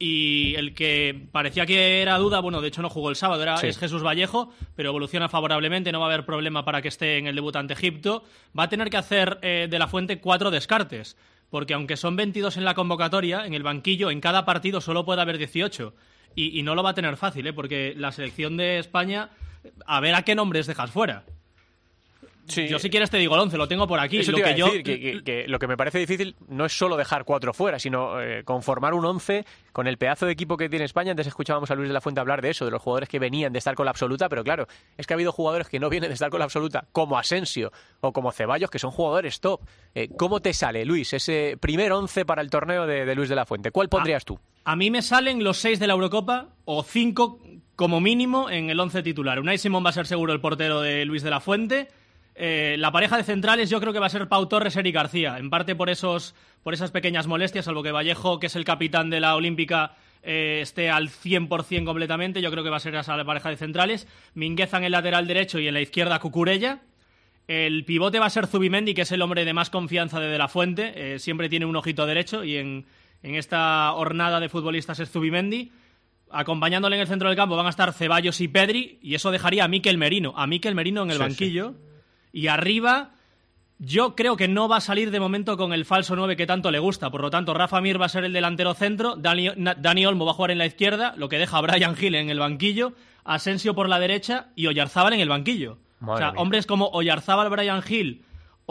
Y el que parecía que era duda, bueno, de hecho no jugó el sábado, era, sí. es Jesús Vallejo, pero evoluciona favorablemente, no va a haber problema para que esté en el debut ante Egipto. Va a tener que hacer eh, De La Fuente cuatro descartes, porque aunque son veintidós en la convocatoria, en el banquillo, en cada partido solo puede haber dieciocho. Y, y no lo va a tener fácil, ¿eh? Porque la selección de España, a ver a qué nombres dejas fuera. Sí. Yo si quieres te digo el once, lo tengo por aquí. Eso lo te iba que a yo... decir, que, que, que lo que me parece difícil no es solo dejar cuatro fuera, sino eh, conformar un once con el pedazo de equipo que tiene España. Antes escuchábamos a Luis de la Fuente hablar de eso, de los jugadores que venían de estar con la absoluta, pero claro, es que ha habido jugadores que no vienen de estar con la absoluta, como Asensio o como Ceballos, que son jugadores top. Eh, ¿Cómo te sale, Luis, ese primer once para el torneo de, de Luis de la Fuente? ¿Cuál pondrías tú? A mí me salen los seis de la Eurocopa, o cinco como mínimo en el once titular. Unai Simón va a ser seguro el portero de Luis de la Fuente. Eh, la pareja de centrales yo creo que va a ser Pau Torres, Eric García, en parte por esos por esas pequeñas molestias, salvo que Vallejo, que es el capitán de la Olímpica, eh, esté al cien por ciento completamente. Yo creo que va a ser esa la pareja de centrales. Mingueza en el lateral derecho y en la izquierda Cucurella. El pivote va a ser Zubimendi, que es el hombre de más confianza de De La Fuente, eh, siempre tiene un ojito derecho y en, en esta hornada de futbolistas es Zubimendi. Acompañándole en el centro del campo van a estar Ceballos y Pedri, y eso dejaría a Mikel Merino, a Mikel Merino en el sí, banquillo. Sí. Y arriba, Yo creo que no va a salir de momento con el falso nueve que tanto le gusta. Por lo tanto, Rafa Mir va a ser el delantero centro, Dani, Dani Olmo va a jugar en la izquierda, lo que deja a Bryan Gil en el banquillo, Asensio por la derecha y Oyarzábal en el banquillo. Madre o sea, mía. Hombres como Oyarzábal, Bryan Gil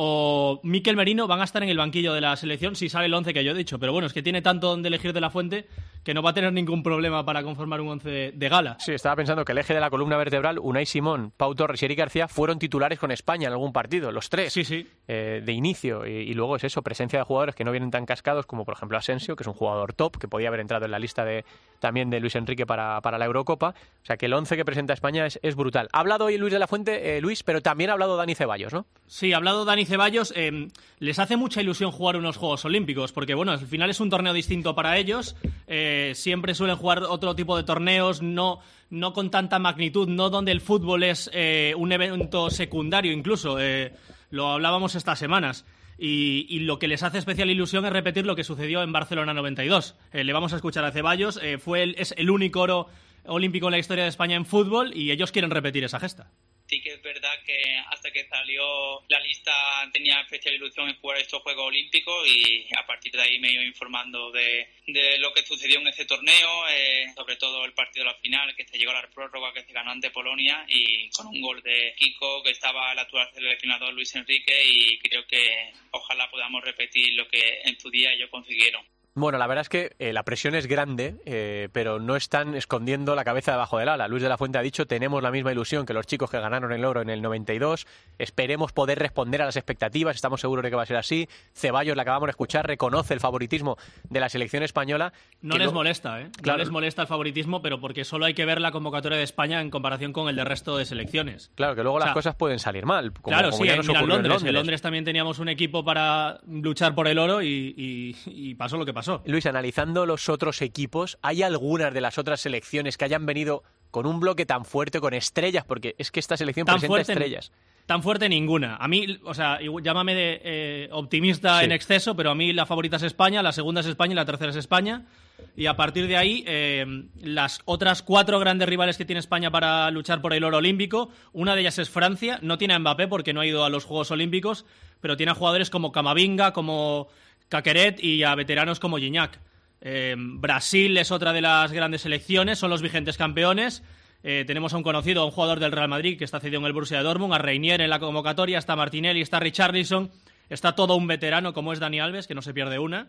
o Mikel Merino van a estar en el banquillo de la selección si sale el once que yo he dicho. Pero bueno, es que tiene tanto donde elegir de la Fuente que no va a tener ningún problema para conformar un once de, de gala. Sí, estaba pensando que el eje de la columna vertebral, Unai Simón, Pau Torres y Eric García, fueron titulares con España en algún partido, los tres. Sí, sí. Eh, de inicio. Y, y luego es eso, presencia de jugadores que no vienen tan cascados como, por ejemplo, Asensio, que es un jugador top, que podía haber entrado en la lista de también de Luis Enrique para, para la Eurocopa. O sea, que el once que presenta España es, es brutal. Ha hablado hoy Luis de la Fuente, eh, Luis, pero también ha hablado Dani Ceballos, ¿no? Sí, ha hablado Dani Ceballos. Eh, les hace mucha ilusión jugar unos Juegos Olímpicos, porque, bueno, al final es un torneo distinto para ellos. Eh, siempre suelen jugar otro tipo de torneos, no, no con tanta magnitud, no donde el fútbol es eh, un evento secundario incluso. Eh, lo hablábamos estas semanas. Y, y lo que les hace especial ilusión es repetir lo que sucedió en Barcelona noventa y dos. Eh, le vamos a escuchar a Ceballos. Eh, fue el, es el único oro olímpico en la historia de España en fútbol y ellos quieren repetir esa gesta. Sí que es verdad que hasta que salió la lista tenía especial ilusión en jugar estos Juegos Olímpicos y a partir de ahí me he ido informando de, de lo que sucedió en ese torneo, eh, sobre todo el partido de la final, que se llegó a la prórroga, que se ganó ante Polonia y con un gol de Kiko, que estaba el actual seleccionador Luis Enrique, y creo que ojalá podamos repetir lo que en su día ellos consiguieron. Bueno, la verdad es que eh, la presión es grande, eh, pero no están escondiendo la cabeza debajo del ala. Luis de la Fuente ha dicho, tenemos la misma ilusión que los chicos que ganaron el oro en el noventa y dos, esperemos poder responder a las expectativas, estamos seguros de que va a ser así. Ceballos, la acabamos de escuchar, reconoce el favoritismo de la selección española. No les lo... molesta, ¿eh? Claro. No les molesta el favoritismo, pero porque solo hay que ver la convocatoria de España en comparación con el del resto de selecciones. Claro, que luego o sea, las cosas pueden salir mal. Como, claro, como sí, ya en, nos mira, ocurrió Londres. en Londres. En Londres también teníamos un equipo para luchar por el oro y, y, y pasó lo que pasó. Luis, analizando los otros equipos, ¿hay algunas de las otras selecciones que hayan venido con un bloque tan fuerte, con estrellas? Porque es que esta selección tan presenta fuerte, estrellas. Tan fuerte ninguna. A mí, o sea, llámame de eh, optimista sí. en exceso, pero a mí la favorita es España, la segunda es España y la tercera es España. Y a partir de ahí, eh, las otras cuatro grandes rivales que tiene España para luchar por el oro olímpico, una de ellas es Francia. No tiene a Mbappé porque no ha ido a los Juegos Olímpicos, pero tiene a jugadores como Camavinga, como Caqueret y a veteranos como Gignac. Eh, Brasil es otra de las grandes selecciones, son los vigentes campeones. Eh, tenemos a un conocido, a un jugador del Real Madrid que está cedido en el Borussia de Dortmund, a Reinier en la convocatoria, está Martinelli, está Richarlison, está todo un veterano como es Dani Alves, que no se pierde una.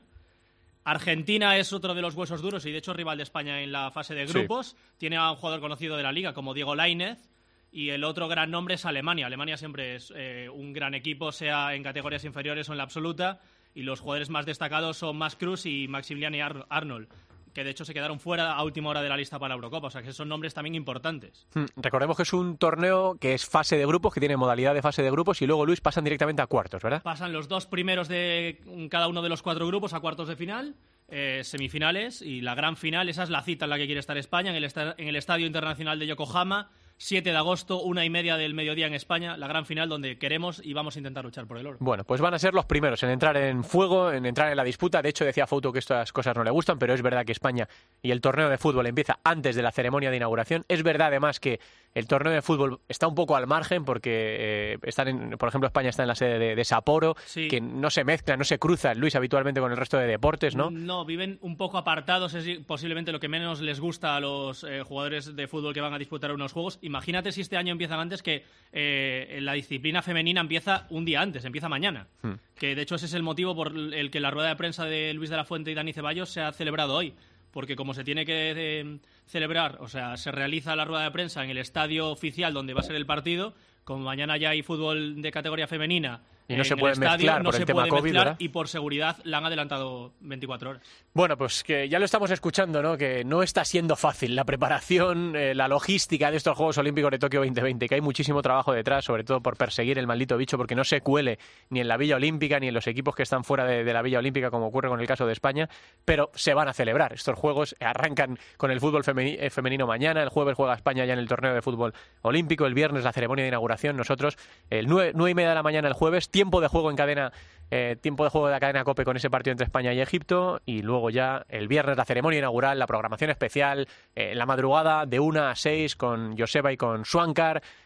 Argentina es otro de los huesos duros y de hecho rival de España en la fase de grupos. Sí. Tiene a un jugador conocido de la liga como Diego Lainez. Y el otro gran nombre es Alemania. Alemania siempre es eh, un gran equipo, sea en categorías inferiores o en la absoluta. Y los jugadores más destacados son Max Cruz y Maximilian Ar- Arnold, que de hecho se quedaron fuera a última hora de la lista para la Eurocopa. O sea, que son nombres también importantes. Hmm. Recordemos que es un torneo que es fase de grupos, que tiene modalidad de fase de grupos, y luego, Luis, pasan directamente a cuartos, ¿verdad? Pasan los dos primeros de cada uno de los cuatro grupos a cuartos de final, eh, semifinales, y la gran final, esa es la cita en la que quiere estar España, en el, esta- en el Estadio Internacional de Yokohama, siete de agosto, una y media del mediodía en España, la gran final donde queremos y vamos a intentar luchar por el oro. Bueno, pues van a ser los primeros en entrar en fuego, en entrar en la disputa. De hecho, decía Fouto que estas cosas no le gustan, pero es verdad que España y el torneo de fútbol empieza antes de la ceremonia de inauguración. Es verdad, además, que el torneo de fútbol está un poco al margen porque, eh, están en, por ejemplo, España está en la sede de, de Sapporo, sí. que no se mezcla, no se cruza, Luis, habitualmente con el resto de deportes, ¿no? No, viven un poco apartados, es posiblemente lo que menos les gusta a los eh, jugadores de fútbol que van a disputar unos juegos. Imagínate si este año empiezan antes, que eh, la disciplina femenina empieza un día antes, empieza mañana. Hmm. Que de hecho ese es el motivo por el que la rueda de prensa de Luis de la Fuente y Dani Ceballos se ha celebrado hoy. Porque como se tiene que eh, celebrar, o sea, se realiza la rueda de prensa en el estadio oficial donde va a ser el partido, como mañana ya hay fútbol de categoría femenina y no en se puede el estadio, mezclar no por se el tema puede COVID, mezclar, ¿verdad? Y por seguridad la han adelantado veinticuatro horas. Bueno, pues que ya lo estamos escuchando, ¿no? Que no está siendo fácil la preparación, eh, la logística de estos Juegos Olímpicos de Tokio veinte veinte, que hay muchísimo trabajo detrás, sobre todo por perseguir el maldito bicho, porque no se cuele ni en la Villa Olímpica ni en los equipos que están fuera de, de la Villa Olímpica, como ocurre con el caso de España, pero se van a celebrar. Estos Juegos arrancan con el fútbol femeni- eh, femenino mañana, el jueves juega España ya en el torneo de fútbol olímpico, el viernes la ceremonia de inauguración, nosotros el nueve, nueve y media de la mañana el jueves, tiempo de juego en cadena Eh, tiempo de juego de la cadena COPE con ese partido entre España y Egipto, y luego ya el viernes la ceremonia inaugural, la programación especial, eh, en la madrugada de una a seis con Joseba y con Swankar,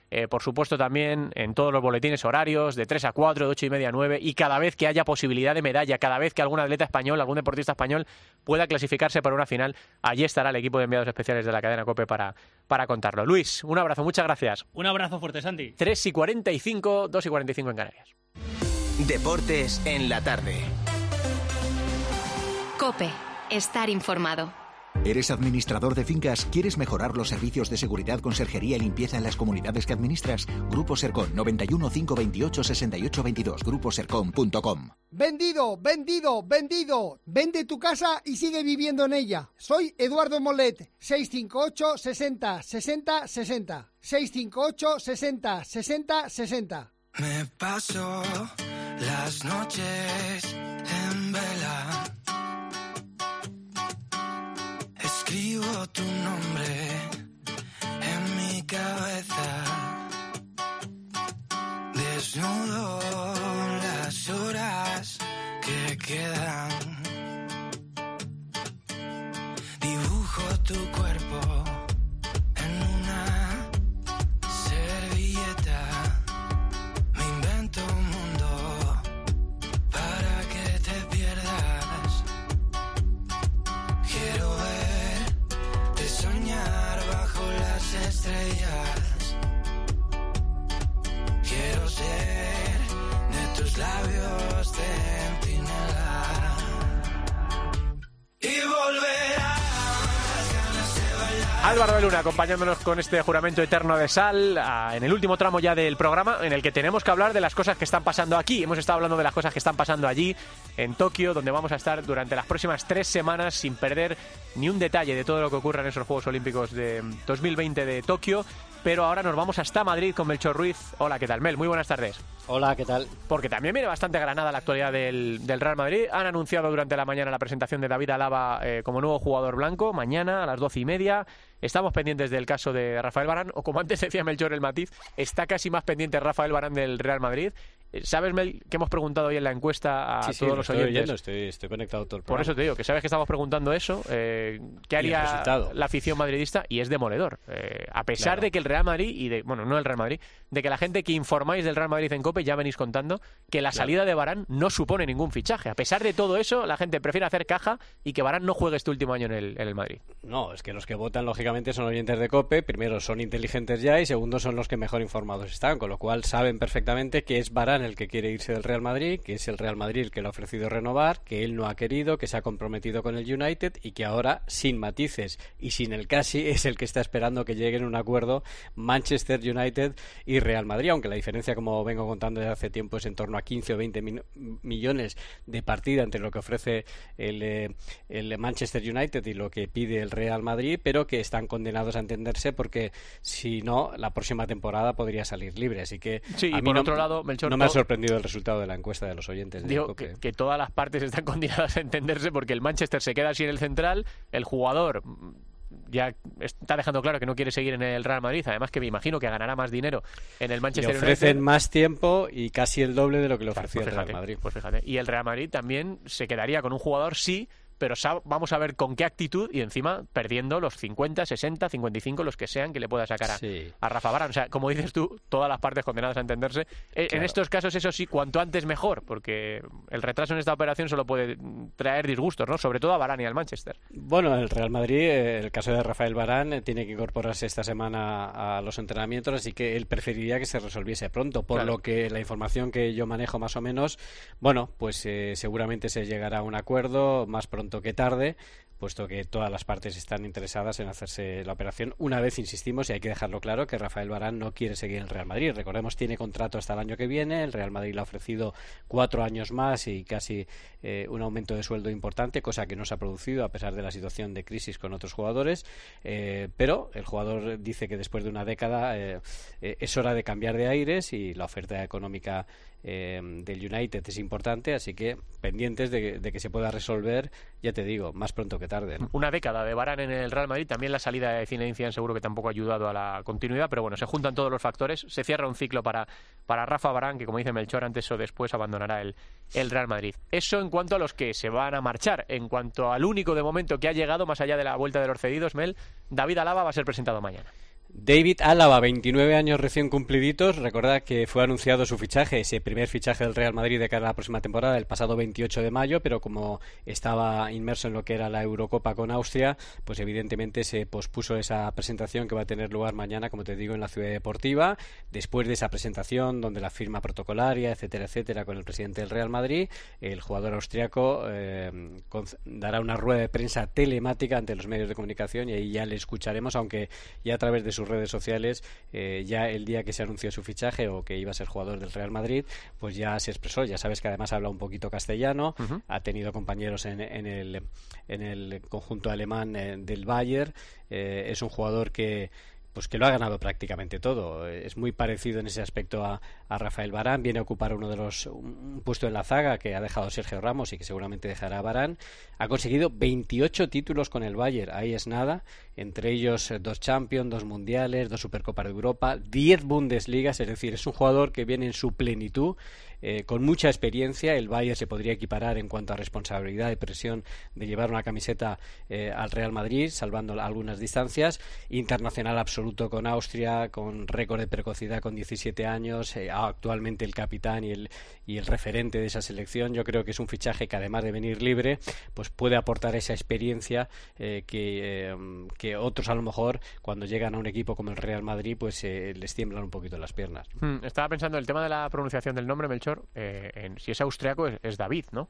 eh, por supuesto también en todos los boletines horarios, de tres a cuatro, de ocho y media a nueve, y cada vez que haya posibilidad de medalla, cada vez que algún atleta español, algún deportista español pueda clasificarse para una final, allí estará el equipo de enviados especiales de la cadena COPE para, para contarlo. Luis, un abrazo, muchas gracias. Un abrazo fuerte, Santi. tres y cuarenta y cinco, dos y cuarenta y cinco en Canarias. Deportes en la tarde. COPE. Estar informado. ¿Eres administrador de fincas? ¿Quieres mejorar los servicios de seguridad, conserjería y limpieza en las comunidades que administras? Grupo Sercon, noventa y uno, cinco veintiocho, sesenta y ocho veintidós, grupo sercon punto com. Vendido, vendido, vendido. Vende tu casa y sigue viviendo en ella. Soy Eduardo Molet, seiscientos cincuenta y ocho, sesenta, sesenta, sesenta. seiscientos cincuenta y ocho, sesenta, sesenta, sesenta. Me paso las noches en vela. Escribo tu nombre en mi cabeza. Desnudo las horas que quedan. Dibujo tu cuerpo en una servilleta. Me invento un mundo para que te pierdas. Quiero verte soñar bajo las estrellas. Quiero ser de tus labios centinela. Y volverá. Álvaro de Luna acompañándonos con este juramento eterno de sal a, en el último tramo ya del programa, en el que tenemos que hablar de las cosas que están pasando aquí. Hemos estado hablando de las cosas que están pasando allí en Tokio, donde vamos a estar durante las próximas tres semanas sin perder ni un detalle de todo lo que ocurra en esos Juegos Olímpicos de dos mil veinte de Tokio. Pero ahora nos vamos hasta Madrid con Melchor Ruiz. Hola, ¿qué tal, Mel? Muy buenas tardes. Hola, ¿qué tal? Porque también viene bastante granada la actualidad del, del Real Madrid. Han anunciado durante la mañana la presentación de David Alaba eh, como nuevo jugador blanco, mañana a las doce y media. Estamos pendientes del caso de Rafael Varane, o como antes decía Melchor el matiz, está casi más pendiente Rafael Varane del Real Madrid. ¿Sabes, Mel, que hemos preguntado hoy en la encuesta a sí, todos sí, los estoy oyentes? Oyendo, estoy, estoy conectado todo el programa. Por eso te digo, que sabes que estamos preguntando eso, eh, ¿qué haría la afición madridista? Y es demoledor. Eh, a pesar claro. de que el Real Madrid, y de, bueno, no el Real Madrid, de que la gente que informáis del Real Madrid en COPE ya venís contando que la salida claro. de Varane no supone ningún fichaje. A pesar de todo eso, la gente prefiere hacer caja y que Varane no juegue este último año en el, en el Madrid. No, es que los que votan, lógicamente, son oyentes de COPE. Primero, son inteligentes ya, y segundo, son los que mejor informados están, con lo cual saben perfectamente que es Varane el que quiere irse del Real Madrid, que es el Real Madrid el que le ha ofrecido renovar, que él no ha querido, que se ha comprometido con el United y que ahora, sin matices y sin el casi, es el que está esperando que lleguen a un acuerdo Manchester United y Real Madrid, aunque la diferencia, como vengo contando desde hace tiempo, es en torno a quince o veinte min- millones de partida entre lo que ofrece el, eh, el Manchester United y lo que pide el Real Madrid, pero que están condenados a entenderse porque si no, la próxima temporada podría salir libre, así que sí, a y mí por no, otro lado, Melchor, no me ha sorprendido el resultado de la encuesta de los oyentes de digo COPE. que, que todas las partes están condenadas a entenderse porque el Manchester se queda sin el central, el jugador ya está dejando claro que no quiere seguir en el Real Madrid, además que me imagino que ganará más dinero en el Manchester United. Le ofrecen United. Más tiempo y casi el doble de lo que le ofrecía pues fíjate, el Real Madrid. Pues fíjate, y el Real Madrid también se quedaría con un jugador, sí, pero vamos a ver con qué actitud y encima perdiendo los cincuenta, sesenta, cincuenta y cinco, los que sean que le pueda sacar a, sí. a Rafa Varane. O sea, como dices tú, todas las partes condenadas a entenderse. Claro. En estos casos, eso sí, cuanto antes mejor, porque el retraso en esta operación solo puede traer disgustos, ¿no? Sobre todo a Varane y al Manchester. Bueno, el Real Madrid, el caso de Rafael Varane, tiene que incorporarse esta semana a los entrenamientos, así que él preferiría que se resolviese pronto, por claro. lo que la información que yo manejo más o menos, bueno, pues eh, seguramente se llegará a un acuerdo más pronto que tarde, puesto que todas las partes están interesadas en hacerse la operación. Una vez, insistimos, y hay que dejarlo claro, que Rafael Varane no quiere seguir en el Real Madrid. Recordemos, tiene contrato hasta el año que viene, el Real Madrid le ha ofrecido cuatro años más y casi eh, un aumento de sueldo importante, cosa que no se ha producido a pesar de la situación de crisis con otros jugadores, eh, pero el jugador dice que después de una década eh, eh, es hora de cambiar de aires y la oferta económica eh, del United es importante, así que pendientes de, de que se pueda resolver, ya te digo, más pronto que tarde, ¿no? Una década de Varane en el Real Madrid, también la salida de Zinedine Zidane seguro que tampoco ha ayudado a la continuidad, pero bueno, se juntan todos los factores, se cierra un ciclo para, para Rafa Varane, que como dice Melchor, antes o después abandonará el, el Real Madrid. Eso en cuanto a los que se van a marchar. En cuanto al único de momento que ha llegado, más allá de la vuelta de los cedidos, Mel, David Alaba va a ser presentado mañana. David Álava, veintinueve años recién cumpliditos. Recordad que fue anunciado su fichaje, ese primer fichaje del Real Madrid de cara a la próxima temporada, el pasado veintiocho de mayo, pero como estaba inmerso en lo que era la Eurocopa con Austria, pues evidentemente se pospuso esa presentación que va a tener lugar mañana, como te digo, en la Ciudad Deportiva. Después de esa presentación, donde la firma protocolaria, etcétera, etcétera, con el presidente del Real Madrid, el jugador austriaco eh, dará una rueda de prensa telemática ante los medios de comunicación y ahí ya le escucharemos, aunque ya a través de sus redes sociales, eh, ya el día que se anunció su fichaje o que iba a ser jugador del Real Madrid, pues ya se expresó. Ya sabes que además habla un poquito castellano, uh-huh. ha tenido compañeros en, en, el, en el conjunto alemán eh, del Bayern, eh, es un jugador que pues que lo ha ganado prácticamente todo. Es muy parecido en ese aspecto a, a Rafael Varane. Viene a ocupar uno de los un puesto en la zaga que ha dejado Sergio Ramos y que seguramente dejará Varane. Ha conseguido veintiocho títulos con el Bayern, ahí es nada, entre ellos dos Champions, dos Mundiales, dos Supercopas de Europa, diez Bundesligas, es decir, es un jugador que viene en su plenitud, eh, con mucha experiencia. El Bayern se podría equiparar en cuanto a responsabilidad y presión de llevar una camiseta eh, al Real Madrid, salvando algunas distancias. Internacional absoluto con Austria, con récord de precocidad con diecisiete años, eh, actualmente el capitán y el, y el referente de esa selección. Yo creo que es un fichaje que, además de venir libre, pues puede aportar esa experiencia eh, que, eh, que otros, a lo mejor, cuando llegan a un equipo como el Real Madrid, pues eh, les tiemblan un poquito las piernas. Hmm, estaba pensando en el tema de la pronunciación del nombre, Melchor. Eh, en, si es austriaco, es, es David, ¿no?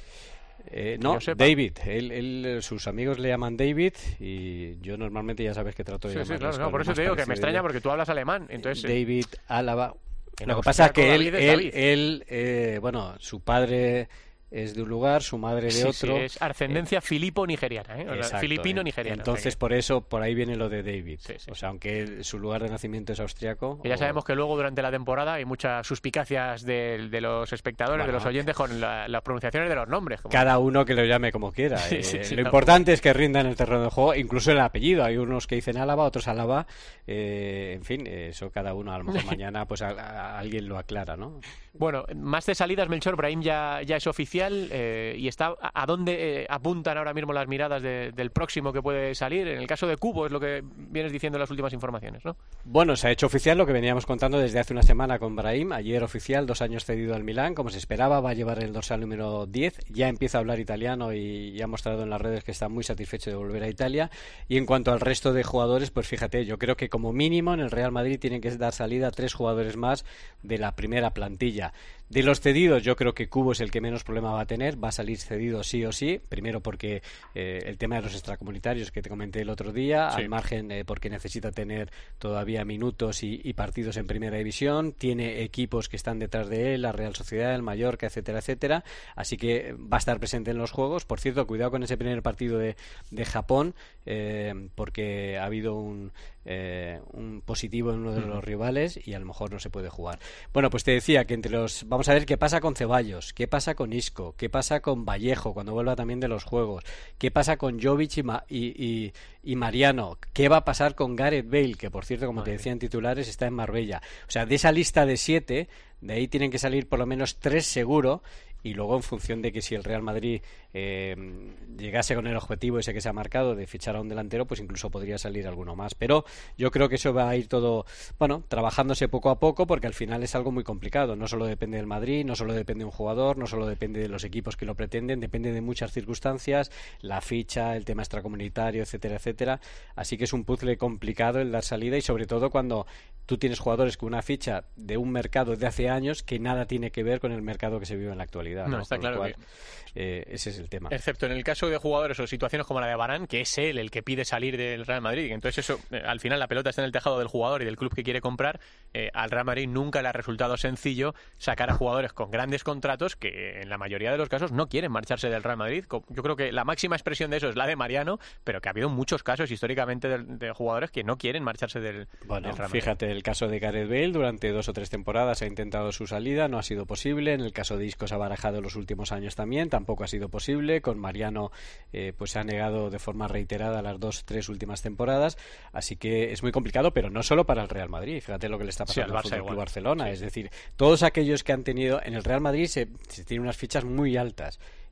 Eh, no, David. Él, él, sus amigos le llaman David y yo normalmente ya sabes que trato de sí, llamarlo. Sí, claro, no, por eso te digo que me extraña porque tú hablas alemán. Entonces, David Álava. Lo que pasa es que él, él, él eh, bueno, su padre es de un lugar, su madre de sí, otro. Sí, es ascendencia eh, filipo-nigeriana, ¿eh? Exacto, filipino-nigeriana. Entonces, o sea, por eso, por ahí viene lo de David. Sí, sí, o sea, aunque él, su lugar de nacimiento es austriaco. Y ya o... sabemos que luego, durante la temporada, hay muchas suspicacias de, de los espectadores, bueno, de los oyentes, con la, las pronunciaciones de los nombres. Como... Cada uno que lo llame como quiera. Sí, eh, sí, sí, lo no, importante no. es que rinda en el terreno de juego, incluso el apellido. Hay unos que dicen Álava, otros Álava. Eh, en fin, eso cada uno, a lo mejor mañana, pues a, a alguien lo aclara, ¿no? Bueno, más de salidas, Melchor. Brahim ya, ya es oficial eh, y está a, a dónde eh, apuntan ahora mismo las miradas de, del próximo que puede salir. En el caso de Kubo es lo que vienes diciendo en las últimas informaciones, ¿no? Bueno, se ha hecho oficial lo que veníamos contando desde hace una semana con Brahim. Ayer oficial, dos años cedido al Milán, como se esperaba, va a llevar el dorsal número diez. Ya empieza a hablar italiano y, y ha mostrado en las redes que está muy satisfecho de volver a Italia. Y en cuanto al resto de jugadores, pues fíjate, yo creo que como mínimo en el Real Madrid tienen que dar salida a tres jugadores más de la primera plantilla. De los cedidos, yo creo que Kubo es el que menos problema va a tener, va a salir cedido sí o sí, primero porque eh, el tema de los extracomunitarios que te comenté el otro día, sí. al margen eh, porque necesita tener todavía minutos y, y partidos en primera división, tiene equipos que están detrás de él, la Real Sociedad, el Mallorca, etcétera, etcétera, así que va a estar presente en los juegos. Por cierto, cuidado con ese primer partido de, de Japón, eh, porque ha habido un Eh, un positivo en uno de los rivales y a lo mejor no se puede jugar. Bueno, pues te decía que entre los... Vamos a ver qué pasa con Ceballos, qué pasa con Isco, qué pasa con Vallejo cuando vuelva también de los juegos, qué pasa con Jovic y, Ma- y, y, y Mariano, qué va a pasar con Gareth Bale, que por cierto, como Madre. te decía en titulares, está en Marbella. O sea, de esa lista de siete, de ahí tienen que salir por lo menos tres seguro. Y luego, en función de que si el Real Madrid eh, llegase con el objetivo ese que se ha marcado de fichar a un delantero, pues incluso podría salir alguno más. Pero yo creo que eso va a ir todo, bueno, trabajándose poco a poco, porque al final es algo muy complicado. No solo depende del Madrid, no solo depende de un jugador, no solo depende de los equipos que lo pretenden, depende de muchas circunstancias, la ficha, el tema extracomunitario, etcétera, etcétera. Así que es un puzzle complicado el dar salida, y sobre todo cuando tú tienes jugadores con una ficha de un mercado de hace años que nada tiene que ver con el mercado que se vive en la actualidad. No, no está claro cual, que... eh, ese es el tema. Excepto en el caso de jugadores o situaciones como la de Varane, que es él el que pide salir del Real Madrid. Entonces eso, eh, al final la pelota está en el tejado del jugador y del club que quiere comprar. Eh, al Real Madrid nunca le ha resultado sencillo sacar a jugadores con grandes contratos que en la mayoría de los casos no quieren marcharse del Real Madrid. Yo creo que la máxima expresión de eso es la de Mariano, pero que ha habido muchos casos históricamente de, de jugadores que no quieren marcharse del, bueno, del Real Madrid. Fíjate, el caso de Gareth Bale, durante dos o tres temporadas ha intentado su salida, no ha sido posible. En el caso de Isco se ha barajado los últimos años también, tampoco ha sido posible. Con Mariano eh, pues se ha negado de forma reiterada las dos, tres últimas temporadas, así que es muy complicado, pero no solo para el Real Madrid. Fíjate lo que le está pasando sí, al Fútbol Club Barcelona, sí. Es decir, todos aquellos que han tenido en el Real Madrid se, se tienen unas fichas muy altas.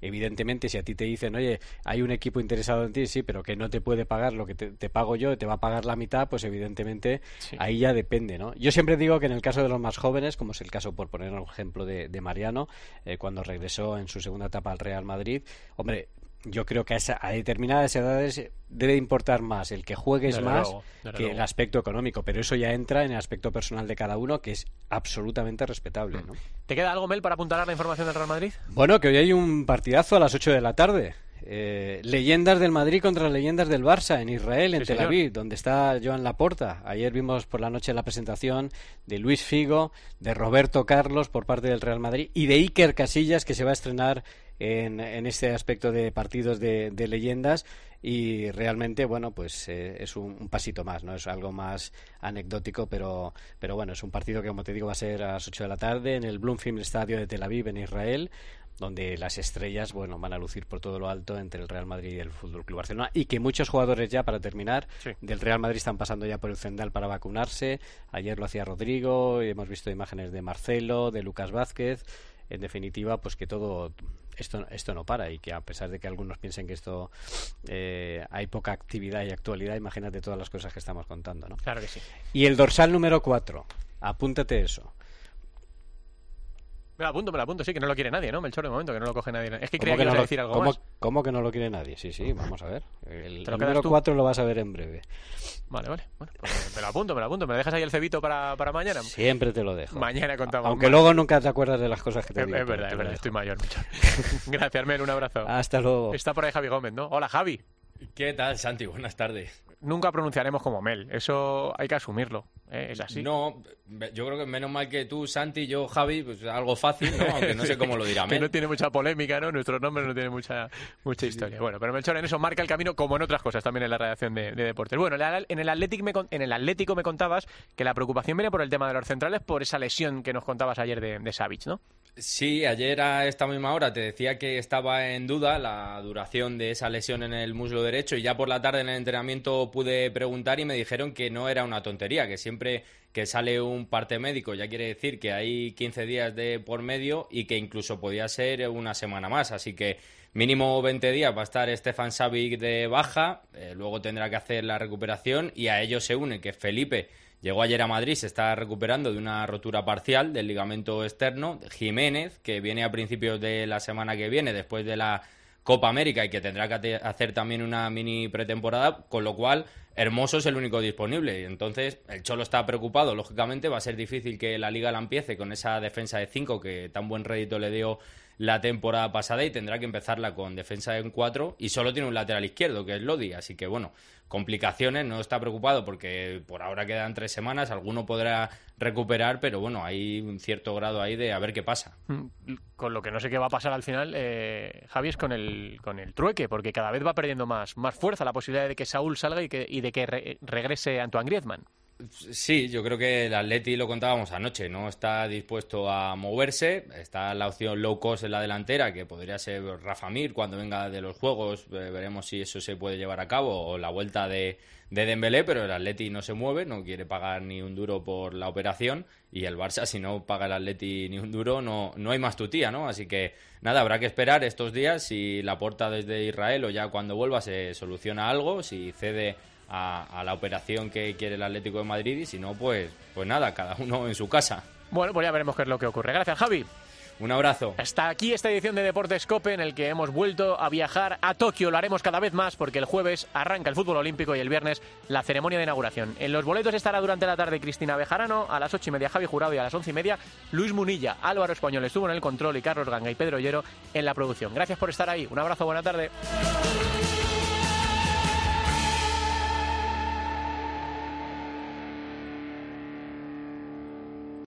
Evidentemente, si a ti te dicen, oye, hay un equipo interesado en ti, sí, pero que no te puede pagar lo que te, te pago yo, te va a pagar la mitad, pues evidentemente sí. Ahí ya depende, ¿no? Yo siempre digo que en el caso de los más jóvenes, como es el caso, por poner un ejemplo de, de Mariano, eh, cuando regresó en su segunda etapa al Real Madrid, hombre, yo creo que a, esa, a determinadas edades debe importar más el que juegues desde más luego, desde que luego. el aspecto económico, pero eso ya entra en el aspecto personal de cada uno, que es absolutamente respetable, ¿no? ¿Te queda algo, Mel, para apuntalar la información del Real Madrid? Bueno, que hoy hay un partidazo a las ocho de la tarde. Eh, leyendas del Madrid contra leyendas del Barça en Israel, en Sí, Tel señor. Aviv, donde está Joan Laporta. Ayer vimos por la noche la presentación de Luis Figo, de Roberto Carlos por parte del Real Madrid y de Iker Casillas, que se va a estrenar en, en este aspecto de partidos de, de leyendas. Y realmente, bueno, pues eh, es un, un pasito más, ¿no? Es algo más anecdótico, pero, pero bueno, es un partido que, como te digo, va a ser a las ocho de la tarde en el Bloomfield Stadium de Tel Aviv, en Israel, donde las estrellas, bueno, van a lucir por todo lo alto entre el Real Madrid y el Fútbol Club Barcelona, y que muchos jugadores ya, para terminar, sí. del Real Madrid están pasando ya por el Zendal para vacunarse. Ayer lo hacía Rodrigo, y hemos visto imágenes de Marcelo, de Lucas Vázquez. En definitiva, pues que todo esto esto no para, y que a pesar de que algunos piensen que esto eh, hay poca actividad y actualidad, imagínate todas las cosas que estamos contando, ¿no? Claro que sí. Y el dorsal número cuatro, apúntate eso. Me lo apunto, me lo apunto, sí, que no lo quiere nadie, ¿no? Melchor, de momento, que no lo coge nadie. Es que ¿Cómo creía que no ibas a lo- decir algo cómo- más. ¿Cómo que no lo quiere nadie? Sí, sí, vamos a ver. El ¿Te lo quedas número tú? cuatro lo vas a ver en breve. Vale, vale. Bueno, pues me lo apunto, me lo apunto. ¿Me lo dejas ahí el cebito para, para mañana? Siempre te lo dejo. Mañana contamos Aunque más. luego nunca te acuerdas de las cosas que te Es, digo. es pero verdad, te es lo verdad, dejo. estoy mayor, Melchor. Gracias, Mel, un abrazo. Hasta luego. Está por ahí Javi Gómez, ¿no? Hola, Javi. ¿Qué tal, Santi? Buenas tardes. Nunca pronunciaremos como Mel, eso hay que asumirlo, ¿eh? Es así. No, yo creo que menos mal que tú, Santi, yo, Javi, pues algo fácil, ¿no? Aunque no sé cómo lo dirá Que Mel. no tiene mucha polémica, ¿no? Nuestros nombres no tienen mucha mucha historia. Bueno, pero Melchor en eso marca el camino, como en otras cosas también en la redacción de, de deportes. Bueno, en el Atlético me, con- en el Atlético me contabas que la preocupación viene por el tema de los centrales, por esa lesión que nos contabas ayer de, de Savic, ¿no? Sí, ayer a esta misma hora te decía que estaba en duda la duración de esa lesión en el muslo derecho, y ya por la tarde en el entrenamiento pude preguntar y me dijeron que no era una tontería, que siempre que sale un parte médico ya quiere decir que hay quince días de por medio y que incluso podía ser una semana más, así que mínimo veinte días va a estar Stefan Savic de baja, eh, luego tendrá que hacer la recuperación, y a ello se une que Felipe llegó ayer a Madrid, se está recuperando de una rotura parcial del ligamento externo. Jiménez, que viene a principios de la semana que viene, después de la Copa América, y que tendrá que te- hacer también una mini pretemporada, con lo cual Hermoso es el único disponible. Y entonces el Cholo está preocupado, lógicamente va a ser difícil que la Liga la empiece con esa defensa de cinco que tan buen rédito le dio la temporada pasada, y tendrá que empezarla con defensa en cuatro, y solo tiene un lateral izquierdo, que es Lodi, así que bueno, complicaciones, no está preocupado porque por ahora quedan tres semanas, alguno podrá recuperar, pero bueno, hay un cierto grado ahí de a ver qué pasa. Con lo que no sé qué va a pasar al final, eh, Javi, es con el, con el trueque, porque cada vez va perdiendo más, más fuerza la posibilidad de que Saúl salga y, que, y de que re- regrese Antoine Griezmann. Sí, yo creo que el Atleti, lo contábamos anoche, no está dispuesto a moverse. Está la opción low cost en la delantera, que podría ser Rafa Mir cuando venga de los Juegos. Eh, veremos si eso se puede llevar a cabo, o la vuelta de, de Dembélé, pero el Atleti no se mueve, no quiere pagar ni un duro por la operación, y el Barça, si no paga el Atleti ni un duro, no, no hay más tutía, ¿no? Así que nada, habrá que esperar estos días si Laporta desde Israel, o ya cuando vuelva, se soluciona algo, si cede A, a la operación que quiere el Atlético de Madrid, y si no, pues, pues nada, cada uno en su casa. Bueno, pues ya veremos qué es lo que ocurre. Gracias, Javi. Un abrazo. Hasta aquí esta edición de Deportes COPE, en el que hemos vuelto a viajar a Tokio. Lo haremos cada vez más, porque el jueves arranca el fútbol olímpico y el viernes la ceremonia de inauguración. En los boletos estará durante la tarde Cristina Bejarano, a las ocho y media Javi Jurado, y a las once y media Luis Munilla. Álvaro Español estuvo en el control, y Carlos Ganga y Pedro Ollero en la producción. Gracias por estar ahí. Un abrazo, buena tarde.